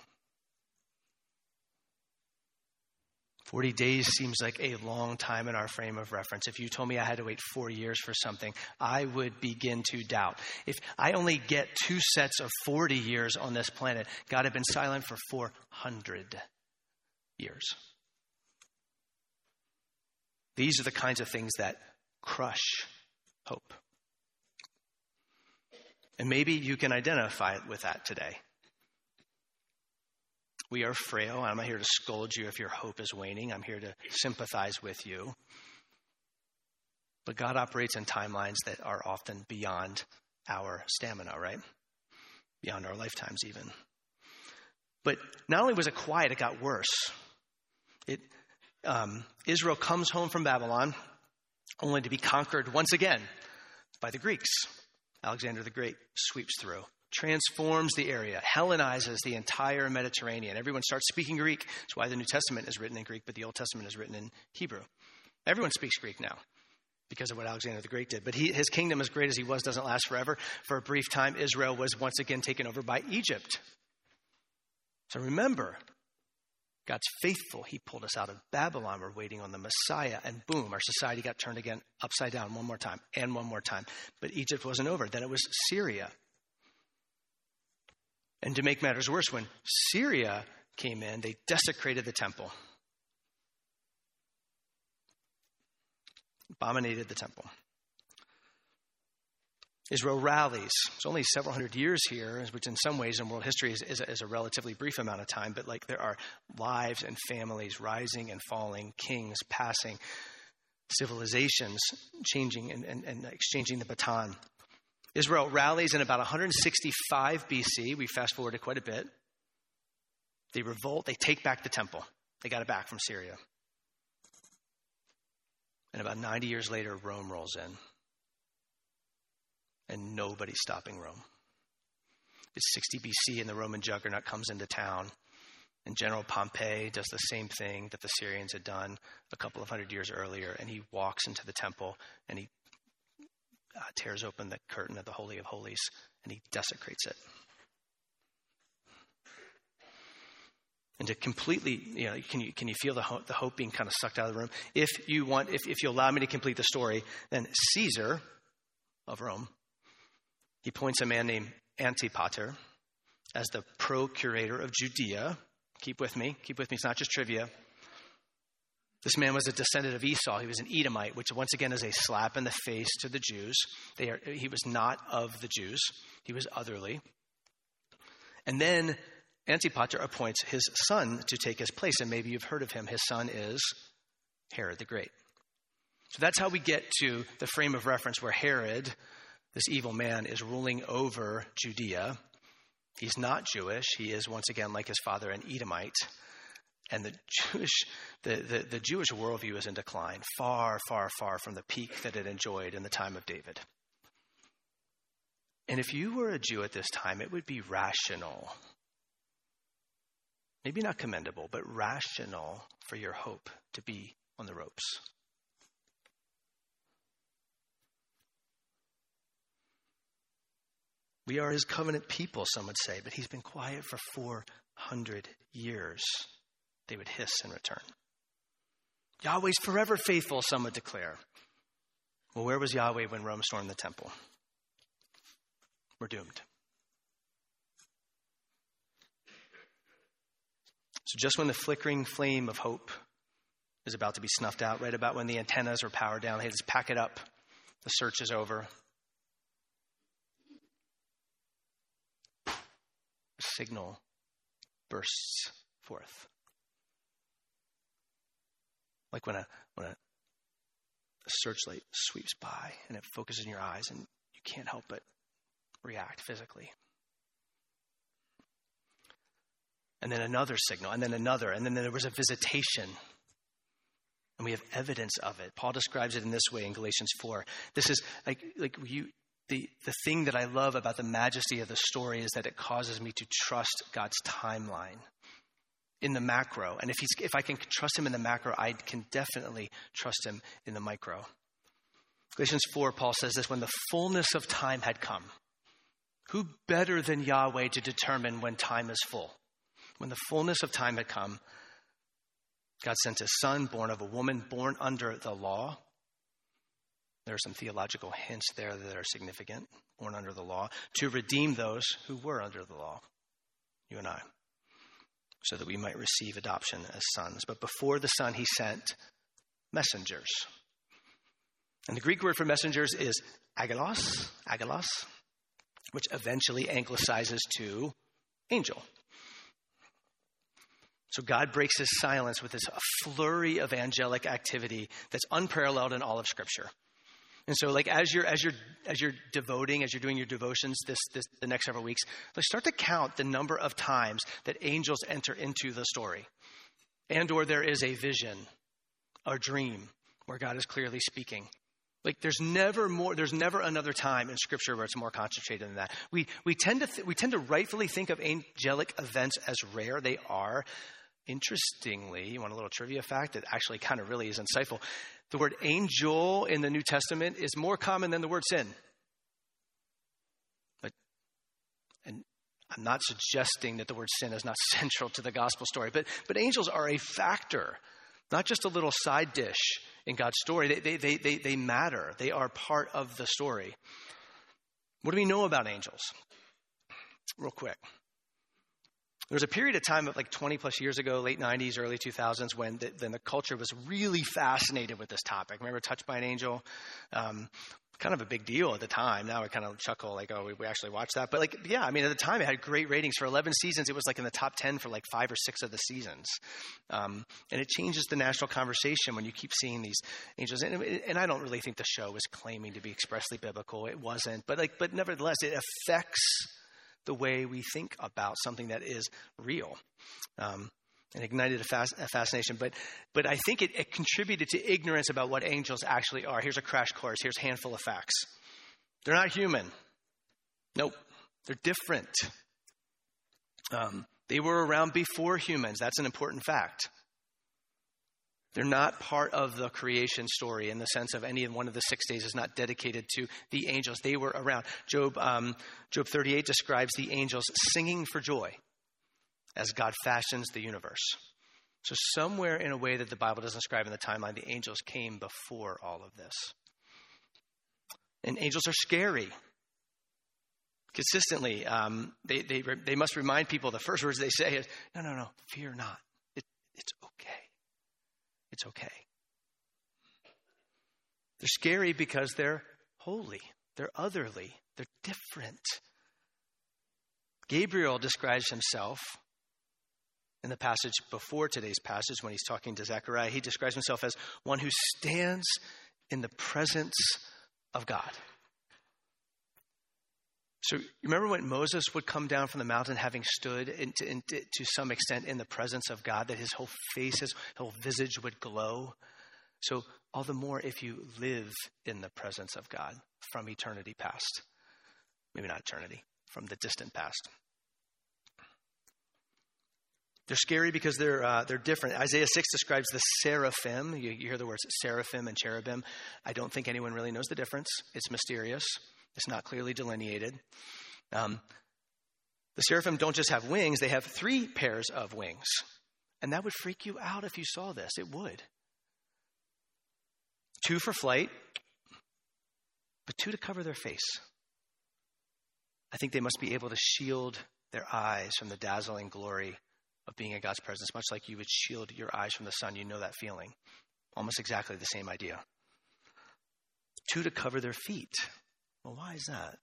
40 days seems like a long time in our frame of reference. If you told me I had to wait 4 years for something, I would begin to doubt. If I only get 2 sets of 40 years on this planet, God had been silent for 400 years. These are the kinds of things that crush hope. And maybe you can identify with that today. We are frail. I'm not here to scold you if your hope is waning. I'm here to sympathize with you. But God operates in timelines that are often beyond our stamina, right? Beyond our lifetimes even. But not only was it quiet, it got worse. Israel comes home from Babylon only to be conquered once again by the Greeks. Alexander the Great sweeps through, transforms the area, Hellenizes the entire Mediterranean. Everyone starts speaking Greek. That's why the New Testament is written in Greek, but the Old Testament is written in Hebrew. Everyone speaks Greek now because of what Alexander the Great did. But his kingdom, as great as he was, doesn't last forever. For a brief time, Israel was once again taken over by Egypt. So remember, God's faithful. He pulled us out of Babylon. We're waiting on the Messiah. And boom, our society got turned again upside down one more time and one more time. But Egypt wasn't over. Then it was Syria. And to make matters worse, when Syria came in, they desecrated the temple. Abominated the temple. Israel rallies. It's only several hundred years here, which in some ways in world history is a relatively brief amount of time, but like there are lives and families rising and falling, kings passing, civilizations changing and exchanging the baton. Israel rallies in about 165 BC. We fast forwarded quite a bit. They revolt. They take back the temple. They got it back from Syria. And about 90 years later, Rome rolls in. And nobody's stopping Rome. It's 60 BC and the Roman juggernaut comes into town. And General Pompey does the same thing that the Syrians had done a couple of hundred years earlier. And he walks into the temple and he tears open the curtain of the Holy of Holies and he desecrates it. And to completely, can you feel the hope being kind of sucked out of the room? If you allow me to complete the story, then Caesar of Rome, he appoints a man named Antipater as the procurator of Judea. Keep with me. It's not just trivia. This man was a descendant of Esau. He was an Edomite, which once again is a slap in the face to the Jews. He was not of the Jews. He was otherly. And then Antipater appoints his son to take his place. And maybe you've heard of him. His son is Herod the Great. So that's how we get to the frame of reference where Herod, this evil man, is ruling over Judea. He's not Jewish. He is, once again, like his father, an Edomite. And the Jewish worldview is in decline, far, far, far from the peak that it enjoyed in the time of David. And if you were a Jew at this time, it would be rational, maybe not commendable, but rational for your hope to be on the ropes. We are his covenant people, some would say, but he's been quiet for 400 years, they would hiss in return. Yahweh's forever faithful, some would declare. Well, where was Yahweh when Rome stormed the temple? We're doomed. So just when the flickering flame of hope is about to be snuffed out, right about when the antennas are powered down, hey, just pack it up. The search is over. A signal bursts forth. Like when a searchlight sweeps by and it focuses in your eyes and you can't help but react physically. And then another signal, and then another, and then there was a visitation. And we have evidence of it. Paul describes it in this way in Galatians 4. This is the thing that I love about the majesty of the story is that it causes me to trust God's timeline in the macro. And if I can trust him in the macro, I can definitely trust him in the micro. Galatians 4, Paul says this, when the fullness of time had come, who better than Yahweh to determine when time is full? When the fullness of time had come, God sent his son, born of a woman, born under the law. There are some theological hints there that are significant, born under the law, to redeem those who were under the law, you and I, so that we might receive adoption as sons. But before the son, he sent messengers. And the Greek word for messengers is agelos, which eventually anglicizes to angel. So God breaks his silence with this flurry of angelic activity that's unparalleled in all of Scripture. And so, like as you're devoting, as you're doing your devotions the next several weeks, let's start to count the number of times that angels enter into the story, and/or there is a vision, a dream where God is clearly speaking. Like there's never another time in Scripture where it's more concentrated than that. We tend to rightfully think of angelic events as rare. They are. Interestingly, you want a little trivia fact that actually kind of really is insightful. The word angel in the New Testament is more common than the word sin. And I'm not suggesting that the word sin is not central to the gospel story, but angels are a factor, not just a little side dish in God's story. They matter. They are part of the story. What do we know about angels? Real quick. There was a period of time of like 20 plus years ago, late 90s, early 2000s, when the culture was really fascinated with this topic. Remember Touched by an Angel? Kind of a big deal at the time. Now we kind of chuckle like, oh, we actually watched that. But like, yeah, I mean, at the time it had great ratings. For 11 seasons, it was like in the top 10 for like 5 or 6 of the seasons. And it changes the national conversation when you keep seeing these angels. And I don't really think the show was claiming to be expressly biblical. It wasn't. But nevertheless, it affects the way we think about something that is real, and ignited a fascination. But I think it contributed to ignorance about what angels actually are. Here's a crash course. Here's a handful of facts. They're not human. Nope. They're different. They were around before humans. That's an important fact. They're not part of the creation story in the sense of any one of the 6 days is not dedicated to the angels. They were around. Job 38 describes the angels singing for joy as God fashions the universe. So somewhere in a way that the Bible doesn't describe in the timeline, the angels came before all of this. And angels are scary. Consistently, they must remind people, the first words they say is, no, fear not. It's okay. It's okay. They're scary because they're holy. They're otherly. They're different. Gabriel describes himself in the passage before today's passage when he's talking to Zechariah. He describes himself as one who stands in the presence of God. So you remember when Moses would come down from the mountain having stood to some extent in the presence of God, that his whole face, his whole visage would glow? So all the more if you live in the presence of God from eternity past. Maybe not eternity, from the distant past. They're scary because they're different. Isaiah 6 describes the seraphim. You hear the words seraphim and cherubim. I don't think anyone really knows the difference. It's mysterious. It's not clearly delineated. The seraphim don't just have wings. They have 3 pairs of wings. And that would freak you out if you saw this. It would. 2 for flight, but 2 to cover their face. I think they must be able to shield their eyes from the dazzling glory of being in God's presence, much like you would shield your eyes from the sun. You know that feeling. Almost exactly the same idea. 2 to cover their feet. Well, why is that?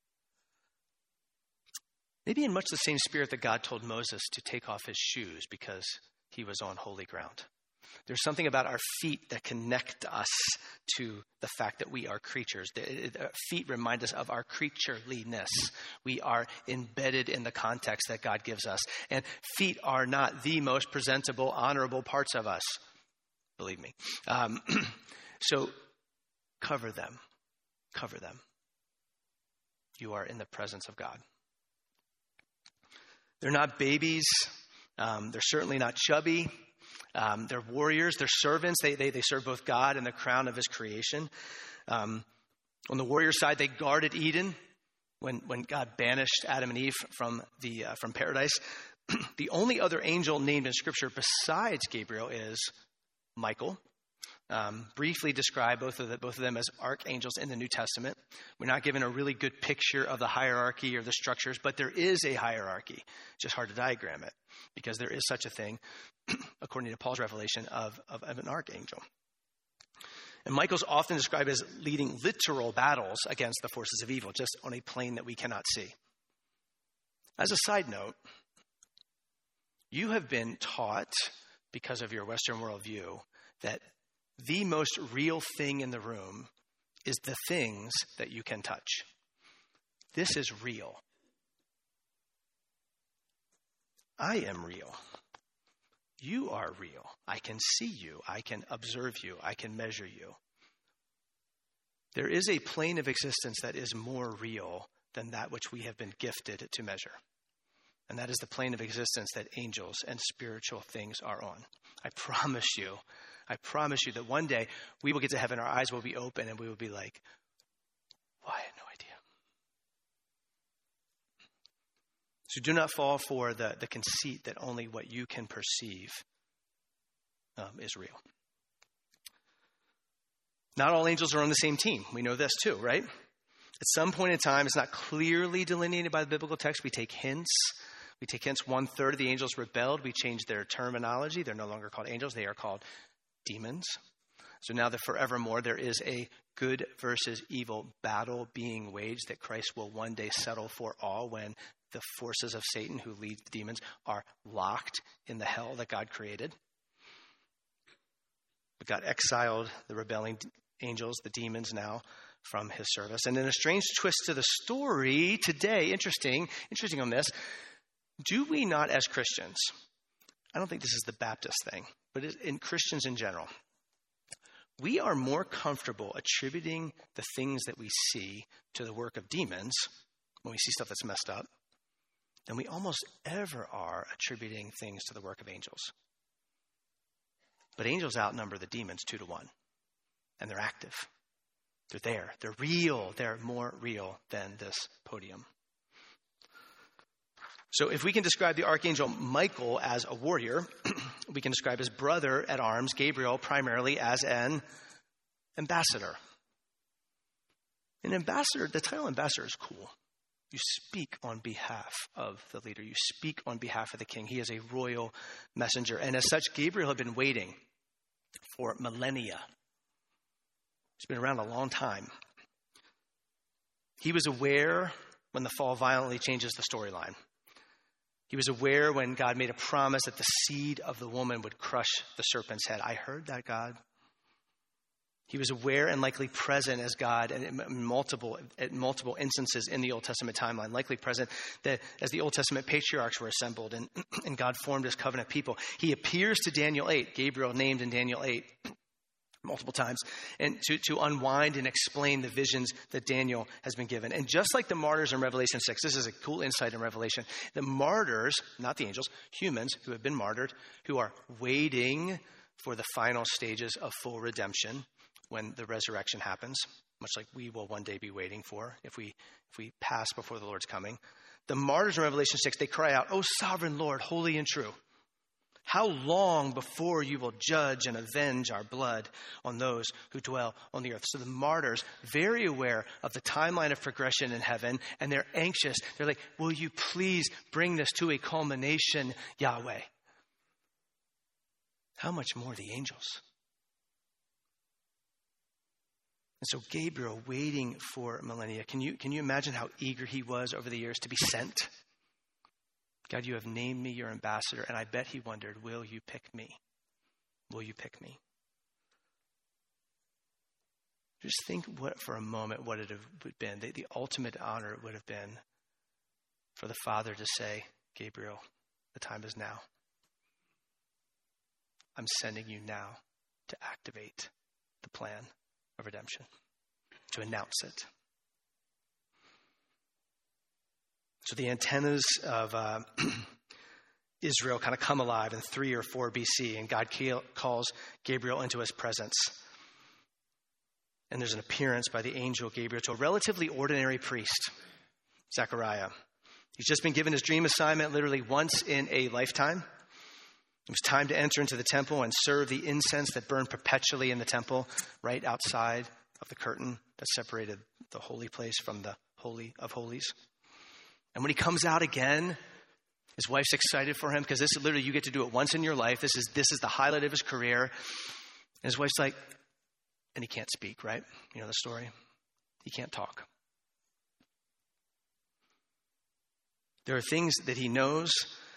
Maybe in much the same spirit that God told Moses to take off his shoes because he was on holy ground. There's something about our feet that connect us to the fact that we are creatures. Feet remind us of our creatureliness. We are embedded in the context that God gives us. And feet are not the most presentable, honorable parts of us. Believe me. So cover them. Cover them. You are in the presence of God. They're not babies. They're certainly not chubby. They're warriors. They're servants. They serve both God and the crown of his creation. On the warrior side, they guarded Eden when God banished Adam and Eve from paradise. The only other angel named in Scripture besides Gabriel is Michael. Briefly describe both of them as archangels in the New Testament. We're not given a really good picture of the hierarchy or the structures, but there is a hierarchy. It's just hard to diagram it because there is such a thing, according to Paul's revelation, of an archangel. And Michael's often described as leading literal battles against the forces of evil, just on a plane that we cannot see. As a side note, you have been taught, because of your Western worldview, that the most real thing in the room is the things that you can touch. This is real. I am real. You are real. I can see you. I can observe you. I can measure you. There is a plane of existence that is more real than that which we have been gifted to measure. And that is the plane of existence that angels and spiritual things are on. I promise you that one day we will get to heaven, our eyes will be open, and we will be like, well, I had no idea. So do not fall for the conceit that only what you can perceive is real. Not all angels are on the same team. We know this too, right? At some point in time, it's not clearly delineated by the biblical text. We take hints. 1/3 of the angels rebelled. We changed their terminology. They're no longer called angels. They are called demons. So now that forevermore there is a good versus evil battle being waged that Christ will one day settle for all when the forces of Satan who lead the demons are locked in the hell that God created. But God exiled the rebelling angels, the demons now, from his service. And in a strange twist to the story today, interesting on this, do we not as Christians, I don't think this is the Baptist thing, but in Christians in general, we are more comfortable attributing the things that we see to the work of demons when we see stuff that's messed up than we almost ever are attributing things to the work of angels. But angels outnumber the demons 2-1, and they're active. They're there. They're real. They're more real than this podium. So if we can describe the archangel Michael as a warrior, we can describe his brother at arms, Gabriel, primarily as an ambassador. An ambassador, the title ambassador is cool. You speak on behalf of the leader. You speak on behalf of the king. He is a royal messenger. And as such, Gabriel had been waiting for millennia. He's been around a long time. He was aware when the fall violently changes the storyline. He was aware when God made a promise that the seed of the woman would crush the serpent's head. I heard that, God. He was aware and likely present as God at multiple instances in the Old Testament timeline, likely present that as the Old Testament patriarchs were assembled and God formed his covenant people. He appears to Daniel 8, Gabriel named in Daniel 8 multiple times, and to unwind and explain the visions that Daniel has been given. And just like the martyrs in Revelation 6, this is a cool insight in Revelation, the martyrs, not the angels, humans who have been martyred, who are waiting for the final stages of full redemption, when the resurrection happens, much like we will one day be waiting for if we pass before the Lord's coming. The martyrs in Revelation 6, they cry out, "O sovereign Lord, holy and true, how long before you will judge and avenge our blood on those who dwell on the earth?" So the martyrs, very aware of the timeline of progression in heaven, and they're anxious. They're like, "Will you please bring this to a culmination, Yahweh?" How much more the angels? And so Gabriel, waiting for millennia, can you imagine how eager he was over the years to be sent? God, you have named me your ambassador, and I bet he wondered, will you pick me? Will you pick me? Just think for a moment what it would have been. The ultimate honor it would have been for the Father to say, "Gabriel, the time is now. I'm sending you now to activate the plan of redemption, to announce it." So the antennas of Israel kind of come alive in 3 or 4 BC, and God calls Gabriel into his presence. And there's an appearance by the angel Gabriel to a relatively ordinary priest, Zechariah. He's just been given his dream assignment literally once in a lifetime. It was time to enter into the temple and serve the incense that burned perpetually in the temple right outside of the curtain that separated the holy place from the Holy of Holies. And when he comes out again, his wife's excited for him because this is literally, you get to do it once in your life. This is the highlight of his career. And his wife's like, and he can't speak, right? You know the story? He can't talk. There are things that he knows.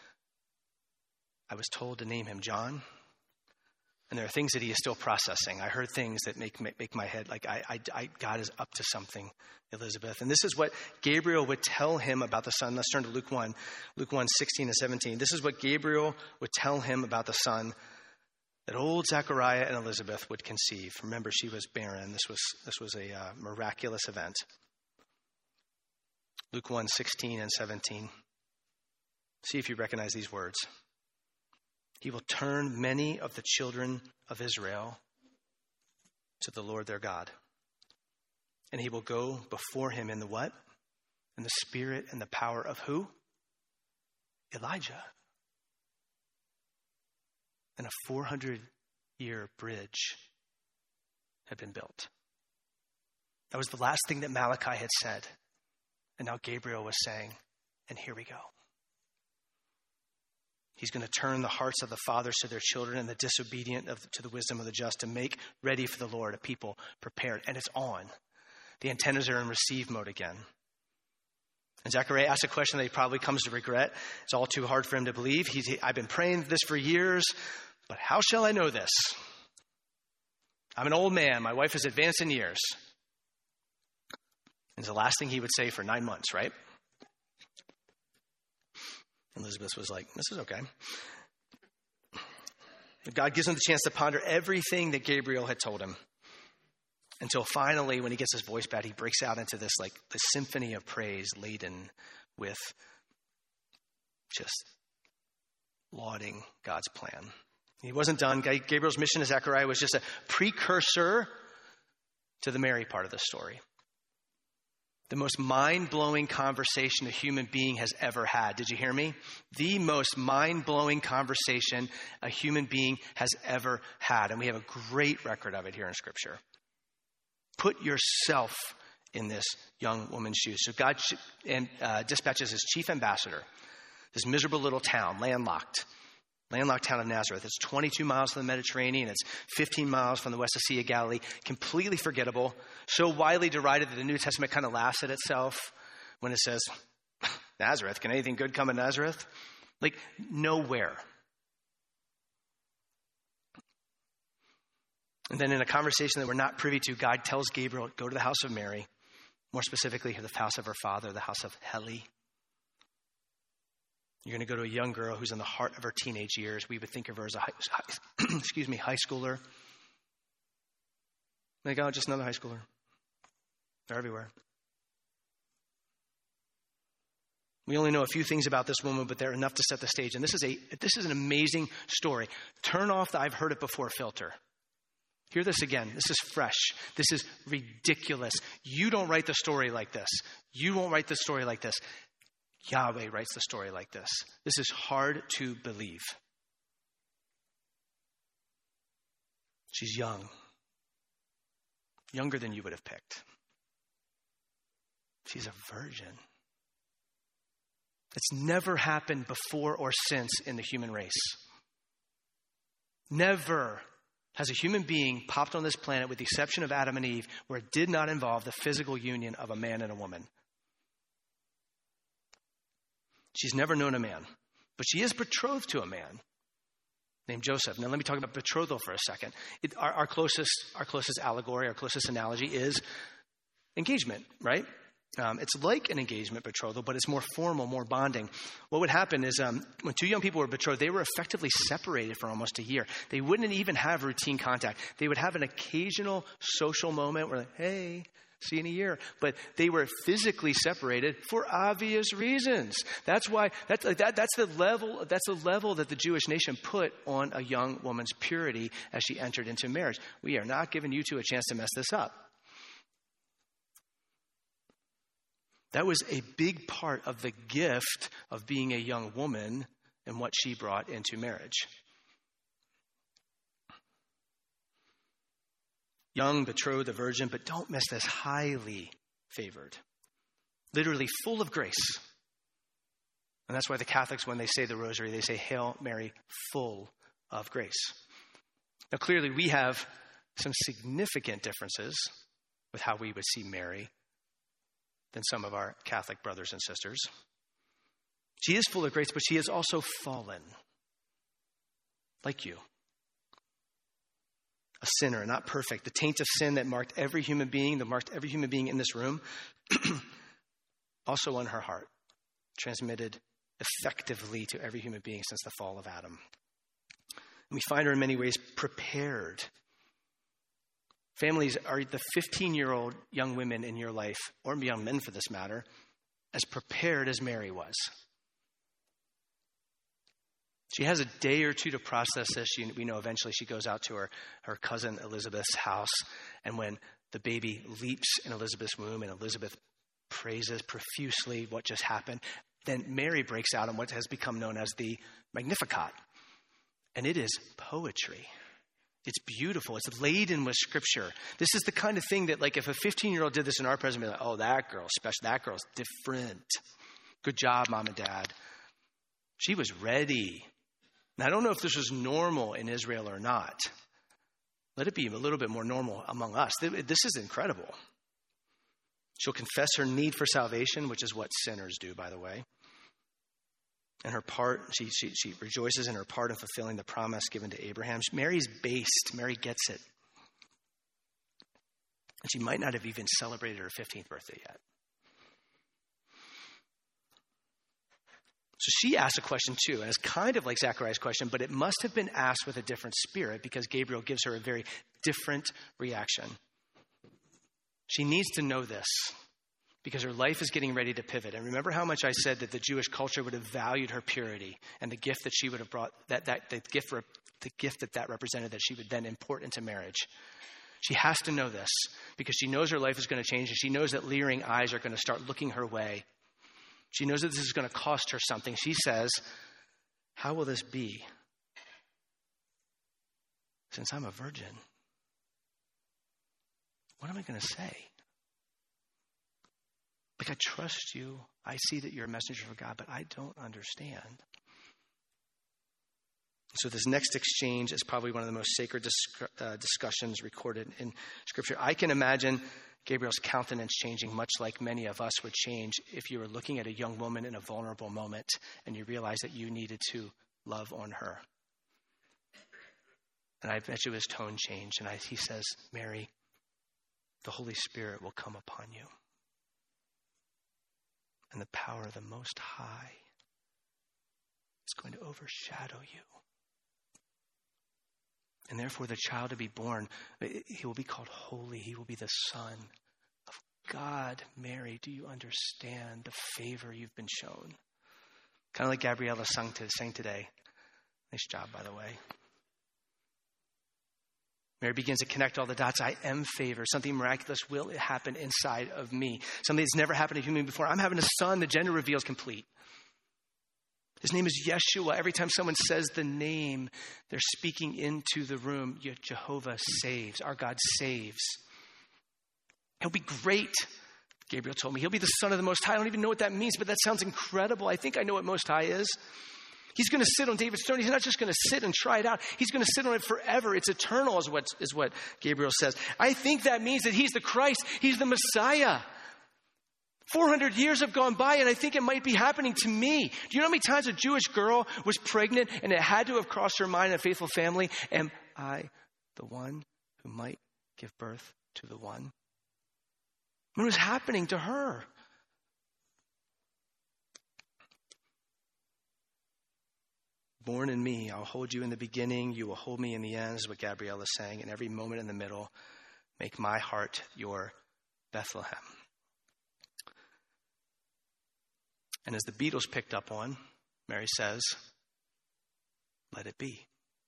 I was told to name him John. And there are things that he is still processing. I heard things that make my head like, God is up to something, Elizabeth. And this is what Gabriel would tell him about the son. Let's turn to Luke 1, 16 and 17. This is what Gabriel would tell him about the son that old Zechariah and Elizabeth would conceive. Remember, she was barren. This was a miraculous event. Luke 1, 16 and 17. See if you recognize these words. He will turn many of the children of Israel to the Lord their God. And he will go before him in the what? In the spirit and the power of who? Elijah. And a 400-year bridge had been built. That was the last thing that Malachi had said. And now Gabriel was saying, and here we go. He's going to turn the hearts of the fathers to their children and the disobedient to the wisdom of the just, to make ready for the Lord a people prepared. And it's on. The antennas are in receive mode again. And Zechariah asks a question that he probably comes to regret. It's all too hard for him to believe. I've been praying this for years, but how shall I know this? I'm an old man. My wife is advanced in years. And it's the last thing he would say for 9 months, right? Elizabeth was like, this is okay. God gives him the chance to ponder everything that Gabriel had told him. Until finally, when he gets his voice back, he breaks out into this, like, the symphony of praise laden with just lauding God's plan. He wasn't done. Gabriel's mission to Zechariah was just a precursor to the Mary part of the story. The most mind-blowing conversation a human being has ever had. Did you hear me? The most mind-blowing conversation a human being has ever had. And we have a great record of it here in Scripture. Put yourself in this young woman's shoes. So God dispatches his chief ambassador, this miserable little town, landlocked town of Nazareth. It's 22 miles from the Mediterranean. It's 15 miles from the West Sea of Galilee. Completely forgettable. So widely derided that the New Testament kind of laughs at itself when it says, Nazareth, can anything good come in Nazareth? Like, nowhere. And then in a conversation that we're not privy to, God tells Gabriel, go to the house of Mary, more specifically the house of her father, the house of Heli. You're going to go to a young girl who's in the heart of her teenage years. We would think of her as a high schooler. Like, oh, just another high schooler. They're everywhere. We only know a few things about this woman, but they're enough to set the stage. And this is an amazing story. Turn off the I've heard it before filter. Hear this again. This is fresh. This is ridiculous. You don't write the story like this. You won't write the story like this. Yahweh writes the story like this. This is hard to believe. She's young. Younger than you would have picked. She's a virgin. It's never happened before or since in the human race. Never has a human being popped on this planet, with the exception of Adam and Eve, where it did not involve the physical union of a man and a woman. She's never known a man, but she is betrothed to a man named Joseph. Now let me talk about betrothal for a second. Our closest allegory, our closest analogy is engagement, right? It's like an engagement betrothal, but it's more formal, more bonding. What would happen is when two young people were betrothed, they were effectively separated for almost a year. They wouldn't even have routine contact. They would have an occasional social moment where, like, hey, see you in a year. But they were physically separated for obvious reasons. That's why that's the level that the Jewish nation put on a young woman's purity as she entered into marriage. We are not giving you two a chance to mess this up. That was a big part of the gift of being a young woman and what she brought into marriage. Young, betrothed, a virgin, but don't miss this, highly favored. Literally full of grace. And that's why the Catholics, when they say the rosary, they say, Hail Mary, full of grace. Now, clearly, we have some significant differences with how we would see Mary than some of our Catholic brothers and sisters. She is full of grace, but she is also fallen, like you. A sinner, not perfect. The taint of sin that marked every human being, in this room, also on her heart, transmitted effectively to every human being since the fall of Adam. And we find her in many ways prepared. Families, are the 15-year-old young women in your life, or young men for this matter, as prepared as Mary was? She has a day or two to process this. We know eventually she goes out to her cousin Elizabeth's house, and when the baby leaps in Elizabeth's womb and Elizabeth praises profusely what just happened, then Mary breaks out in what has become known as the Magnificat. And it is poetry. It's beautiful. It's laden with scripture. This is the kind of thing that, like, if a 15-year-old did this in our presence, we'd be like, oh, that girl's special. That girl's different. Good job, Mom and Dad. She was ready. And I don't know if this was normal in Israel or not. Let it be a little bit more normal among us. This is incredible. She'll confess her need for salvation, which is what sinners do, by the way. And her part, she rejoices in her part in fulfilling the promise given to Abraham. Mary's based. Mary gets it. And she might not have even celebrated her 15th birthday yet. So she asks a question too, and it's kind of like Zechariah's question, but it must have been asked with a different spirit because Gabriel gives her a very different reaction. She needs to know this because her life is getting ready to pivot. And remember how much I said that the Jewish culture would have valued her purity and the gift that she would have brought, the gift that represented that she would then import into marriage. She has to know this because she knows her life is going to change, and she knows that leering eyes are going to start looking her way. She knows that this is going to cost her something. She says, how will this be since I'm a virgin? What am I going to say? Like, I trust you. I see that you're a messenger of God, but I don't understand. So this next exchange is probably one of the most sacred discussions recorded in Scripture. I can imagine Gabriel's countenance changing, much like many of us would change if you were looking at a young woman in a vulnerable moment and you realized that you needed to love on her. And I bet you his tone changed. And he says, Mary, the Holy Spirit will come upon you. And the power of the Most High is going to overshadow you. And therefore the child to be born, he will be called holy. He will be the Son of God. Mary, do you understand the favor you've been shown? Kind of like Gabriella sang today. Nice job, by the way. Mary begins to connect all the dots. I am favored. Something miraculous will happen inside of me. Something that's never happened to a human before. I'm having a son. The gender reveal is complete. His name is Yeshua. Every time someone says the name, they're speaking into the room. Jehovah saves. Our God saves. He'll be great, Gabriel told me. He'll be the Son of the Most High. I don't even know what that means, but that sounds incredible. I think I know what Most High is. He's going to sit on David's throne. He's not just going to sit and try it out. He's going to sit on it forever. It's eternal is what Gabriel says. I think that means that he's the Christ. He's the Messiah. 400 years have gone by, and I think it might be happening to me. Do you know how many times a Jewish girl was pregnant, and it had to have crossed her mind in a faithful family? Am I the one who might give birth to the one? What was happening to her? Born in me, I'll hold you in the beginning. You will hold me in the end, is what Gabrielle is saying. And every moment in the middle, make my heart your Bethlehem. And as the Beatles picked up on, Mary says, let it be.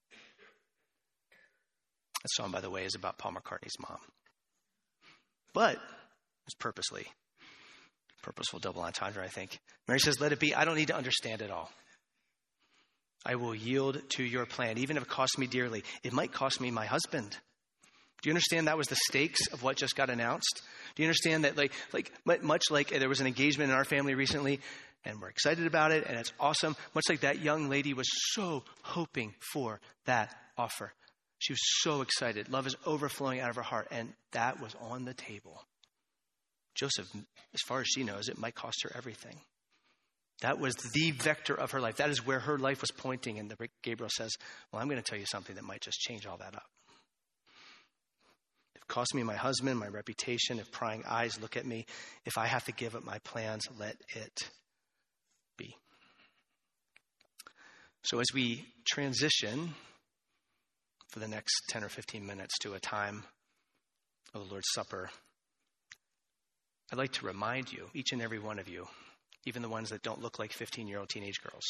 That song, by the way, is about Paul McCartney's mom. But it's purposeful double entendre, I think. Mary says, let it be. I don't need to understand it all. I will yield to your plan, even if it costs me dearly. It might cost me my husband. Do you understand that was the stakes of what just got announced? Do you understand that much like there was an engagement in our family recently, and we're excited about it, and it's awesome, much like that young lady was so hoping for that offer. She was so excited. Love is overflowing out of her heart, and that was on the table. Joseph, as far as she knows, it might cost her everything. That was the vector of her life. That is where her life was pointing. And Gabriel says, well, I'm going to tell you something that might just change all that up. If it costs me my husband, my reputation, if prying eyes look at me, if I have to give up my plans, let it be. So as we transition for the next 10 or 15 minutes to a time of the Lord's Supper, I'd like to remind you, each and every one of you, even the ones that don't look like 15-year-old teenage girls,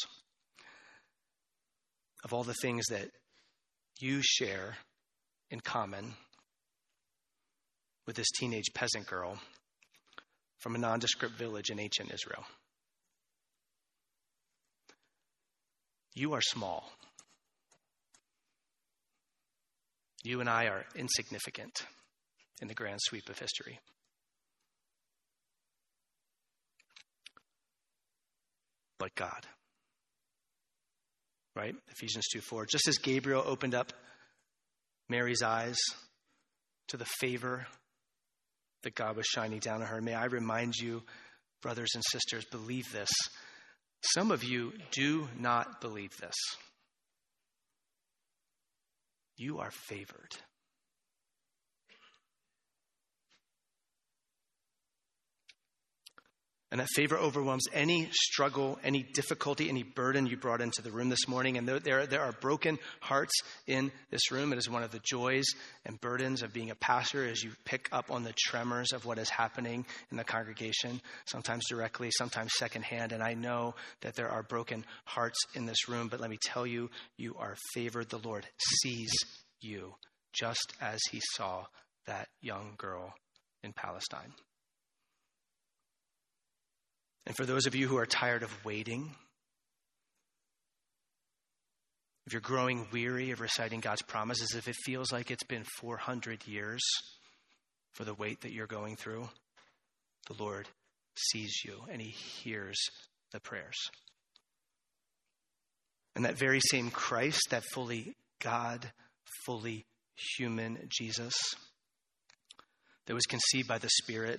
of all the things that you share in common with this teenage peasant girl from a nondescript village in ancient Israel. You are small. You and I are insignificant in the grand sweep of history. But God, right? Ephesians 2:4. Just as Gabriel opened up Mary's eyes to the favor that God was shining down on her, may I remind you, brothers and sisters, believe this. Some of you do not believe this. You are favored. And that favor overwhelms any struggle, any difficulty, any burden you brought into the room this morning. And there are broken hearts in this room. It is one of the joys and burdens of being a pastor as you pick up on the tremors of what is happening in the congregation, sometimes directly, sometimes secondhand. And I know that there are broken hearts in this room, but let me tell you, you are favored. The Lord sees you just as he saw that young girl in Palestine. And for those of you who are tired of waiting, if you're growing weary of reciting God's promises, if it feels like it's been 400 years for the wait that you're going through, the Lord sees you and he hears the prayers. And that very same Christ, that fully God, fully human Jesus, that was conceived by the Spirit,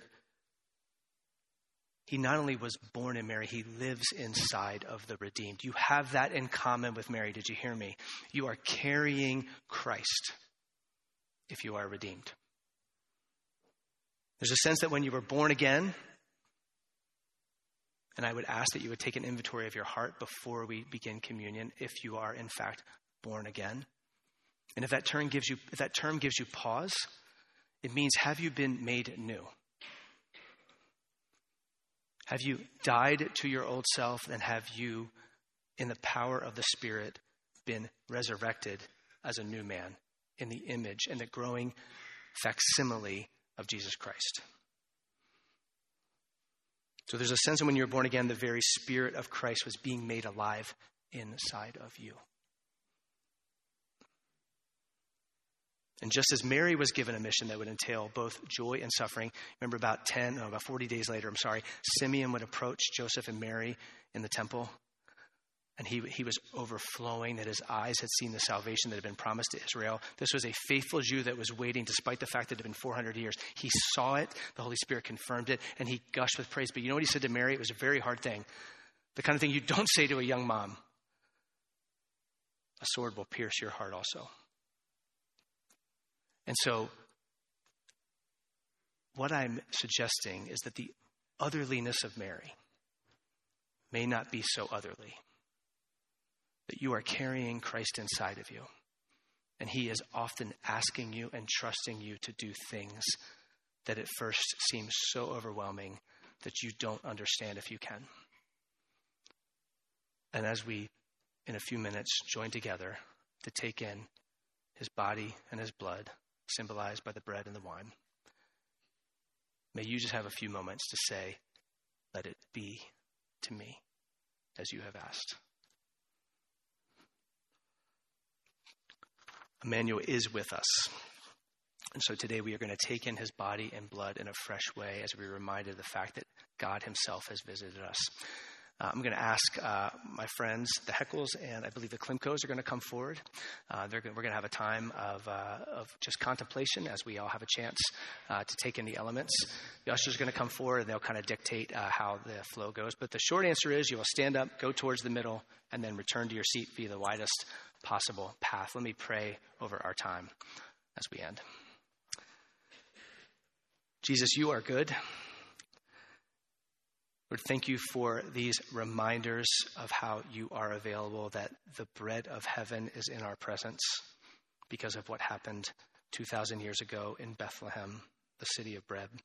he not only was born in Mary, he lives inside of the redeemed. You have that in common with Mary. Did you hear me? You are carrying Christ if you are redeemed. There's a sense that when you were born again, and I would ask that you would take an inventory of your heart before we begin communion, if you are in fact born again. And if that term gives you pause, it means, have you been made new? Have you died to your old self, and have you, in the power of the Spirit, been resurrected as a new man in the image and the growing facsimile of Jesus Christ? So there's a sense that when you're born again, the very Spirit of Christ was being made alive inside of you. And just as Mary was given a mission that would entail both joy and suffering, remember about 40 days later, Simeon would approach Joseph and Mary in the temple, and he was overflowing that his eyes had seen the salvation that had been promised to Israel. This was a faithful Jew that was waiting despite the fact that it had been 400 years. He saw it, the Holy Spirit confirmed it, and he gushed with praise. But you know what he said to Mary? It was a very hard thing. The kind of thing you don't say to a young mom. A sword will pierce your heart also. And so what I'm suggesting is that the otherliness of Mary may not be so otherly. That you are carrying Christ inside of you. And he is often asking you and trusting you to do things that at first seem so overwhelming that you don't understand if you can. And as we, in a few minutes, join together to take in his body and his blood, symbolized by the bread and the wine, may you just have a few moments to say, let it be to me as you have asked. Emmanuel is with us. And so today we are going to take in his body and blood in a fresh way as we're reminded of the fact that God himself has visited us. I'm going to ask my friends, the Heckles, and I believe the Klimkos are going to come forward. We're going to have a time of just contemplation as we all have a chance to take in the elements. The ushers are going to come forward, and they'll kind of dictate how the flow goes. But the short answer is you will stand up, go towards the middle, and then return to your seat via the widest possible path. Let me pray over our time as we end. Jesus, you are good. Lord, thank you for these reminders of how you are available, that the bread of heaven is in our presence because of what happened 2,000 years ago in Bethlehem, the city of bread.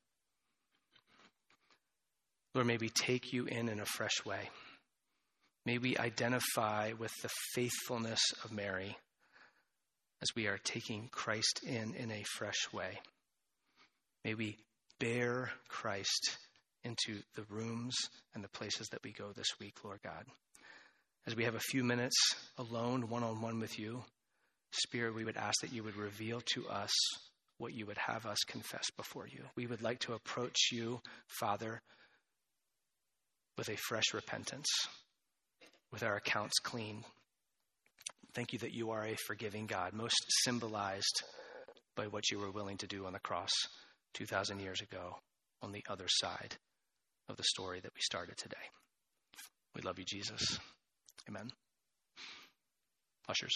Lord, may we take you in a fresh way. May we identify with the faithfulness of Mary as we are taking Christ in a fresh way. May we bear Christ into the rooms and the places that we go this week, Lord God. As we have a few minutes alone, one-on-one with you, Spirit, we would ask that you would reveal to us what you would have us confess before you. We would like to approach you, Father, with a fresh repentance, with our accounts clean. Thank you that you are a forgiving God, most symbolized by what you were willing to do on the cross 2,000 years ago on the other side of the story that we started today. We love you, Jesus. Amen. Ushers.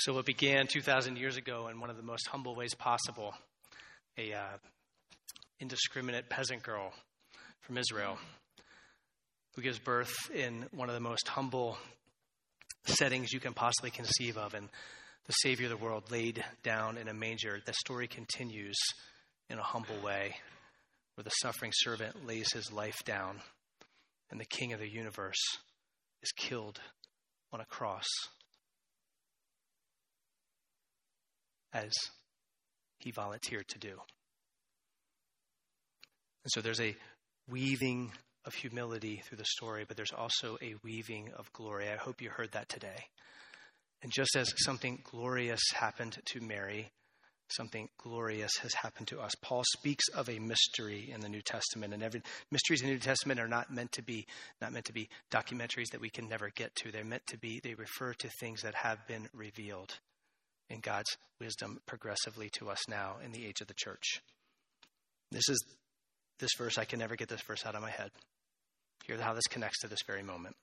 So it began 2,000 years ago in one of the most humble ways possible. A indiscriminate peasant girl from Israel who gives birth in one of the most humble settings you can possibly conceive of. And the Savior of the world laid down in a manger. The story continues in a humble way where the suffering servant lays his life down and the King of the universe is killed on a cross as he volunteered to do. And so there's a weaving of humility through the story, but there's also a weaving of glory. I hope you heard that today. And just as something glorious happened to Mary, something glorious has happened to us. Paul speaks of a mystery in the New Testament, and mysteries in the New Testament are not meant to be documentaries that we can never get to. They refer to things that have been revealed in God's wisdom progressively to us now in the age of the church. This verse, I can never get this verse out of my head. Hear how this connects to this very moment.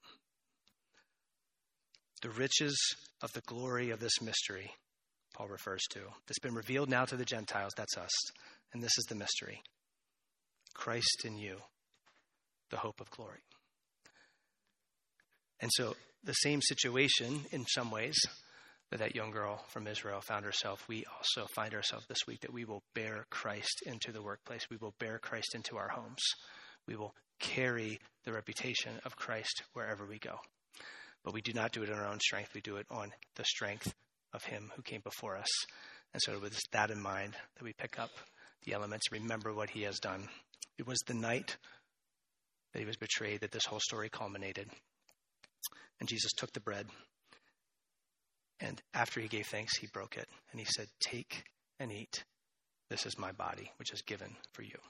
The riches of the glory of this mystery, Paul refers to, that's been revealed now to the Gentiles, that's us. And this is the mystery. Christ in you, the hope of glory. And so the same situation in some ways that young girl from Israel found herself, we also find ourselves this week, that we will bear Christ into the workplace. We will bear Christ into our homes. We will carry the reputation of Christ wherever we go. But we do not do it in our own strength. We do it on the strength of him who came before us. And so with that in mind, that we pick up the elements, remember what he has done. It was the night that he was betrayed that this whole story culminated. And Jesus took the bread. And after he gave thanks, he broke it. And he said, "Take and eat. This is my body, which is given for you."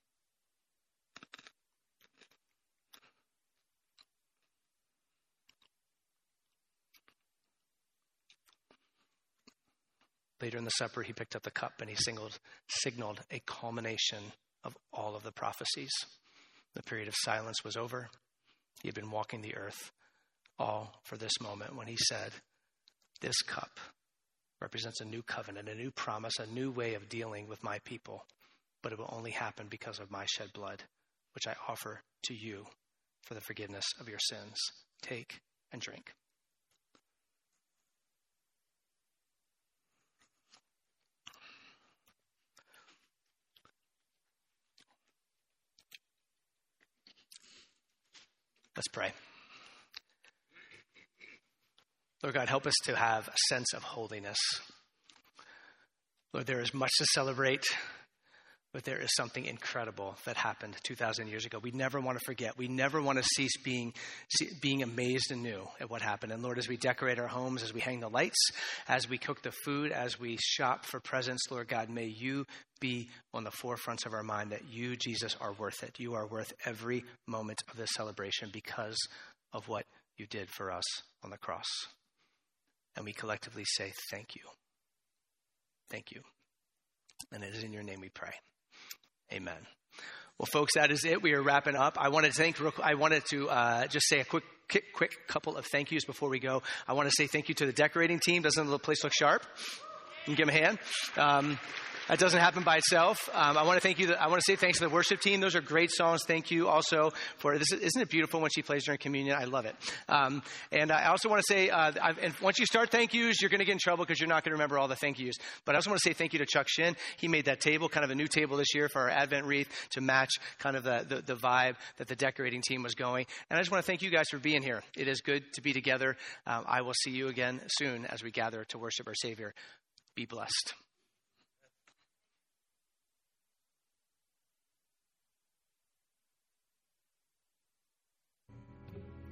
Later in the supper, he picked up the cup and he signaled a culmination of all of the prophecies. The period of silence was over. He had been walking the earth, all for this moment when he said, "This cup represents a new covenant, a new promise, a new way of dealing with my people, but it will only happen because of my shed blood, which I offer to you for the forgiveness of your sins. Take and drink." Let's pray. Lord God, help us to have a sense of holiness. Lord, there is much to celebrate, but there is something incredible that happened 2,000 years ago. We never want to forget. We never want to cease being amazed anew at what happened. And Lord, as we decorate our homes, as we hang the lights, as we cook the food, as we shop for presents, Lord God, may you be on the forefronts of our mind that you, Jesus, are worth it. You are worth every moment of this celebration because of what you did for us on the cross. And we collectively say, thank you. Thank you. And it is in your name we pray. Amen. Well, folks, that is it. We are wrapping up. I wanted to just say a quick couple of thank yous before we go. I want to say thank you to the decorating team. Doesn't the place look sharp? You can give them a hand. That doesn't happen by itself. I want to say thanks to the worship team. Those are great songs. Thank you also for this. Isn't it beautiful when she plays during communion? I love it. And I also want to say, and once you start thank yous, you're going to get in trouble because you're not going to remember all the thank yous. But I also want to say thank you to Chuck Shin. He made that table, kind of a new table this year for our Advent wreath to match kind of the vibe that the decorating team was going. And I just want to thank you guys for being here. It is good to be together. I will see you again soon as we gather to worship our Savior. Be blessed.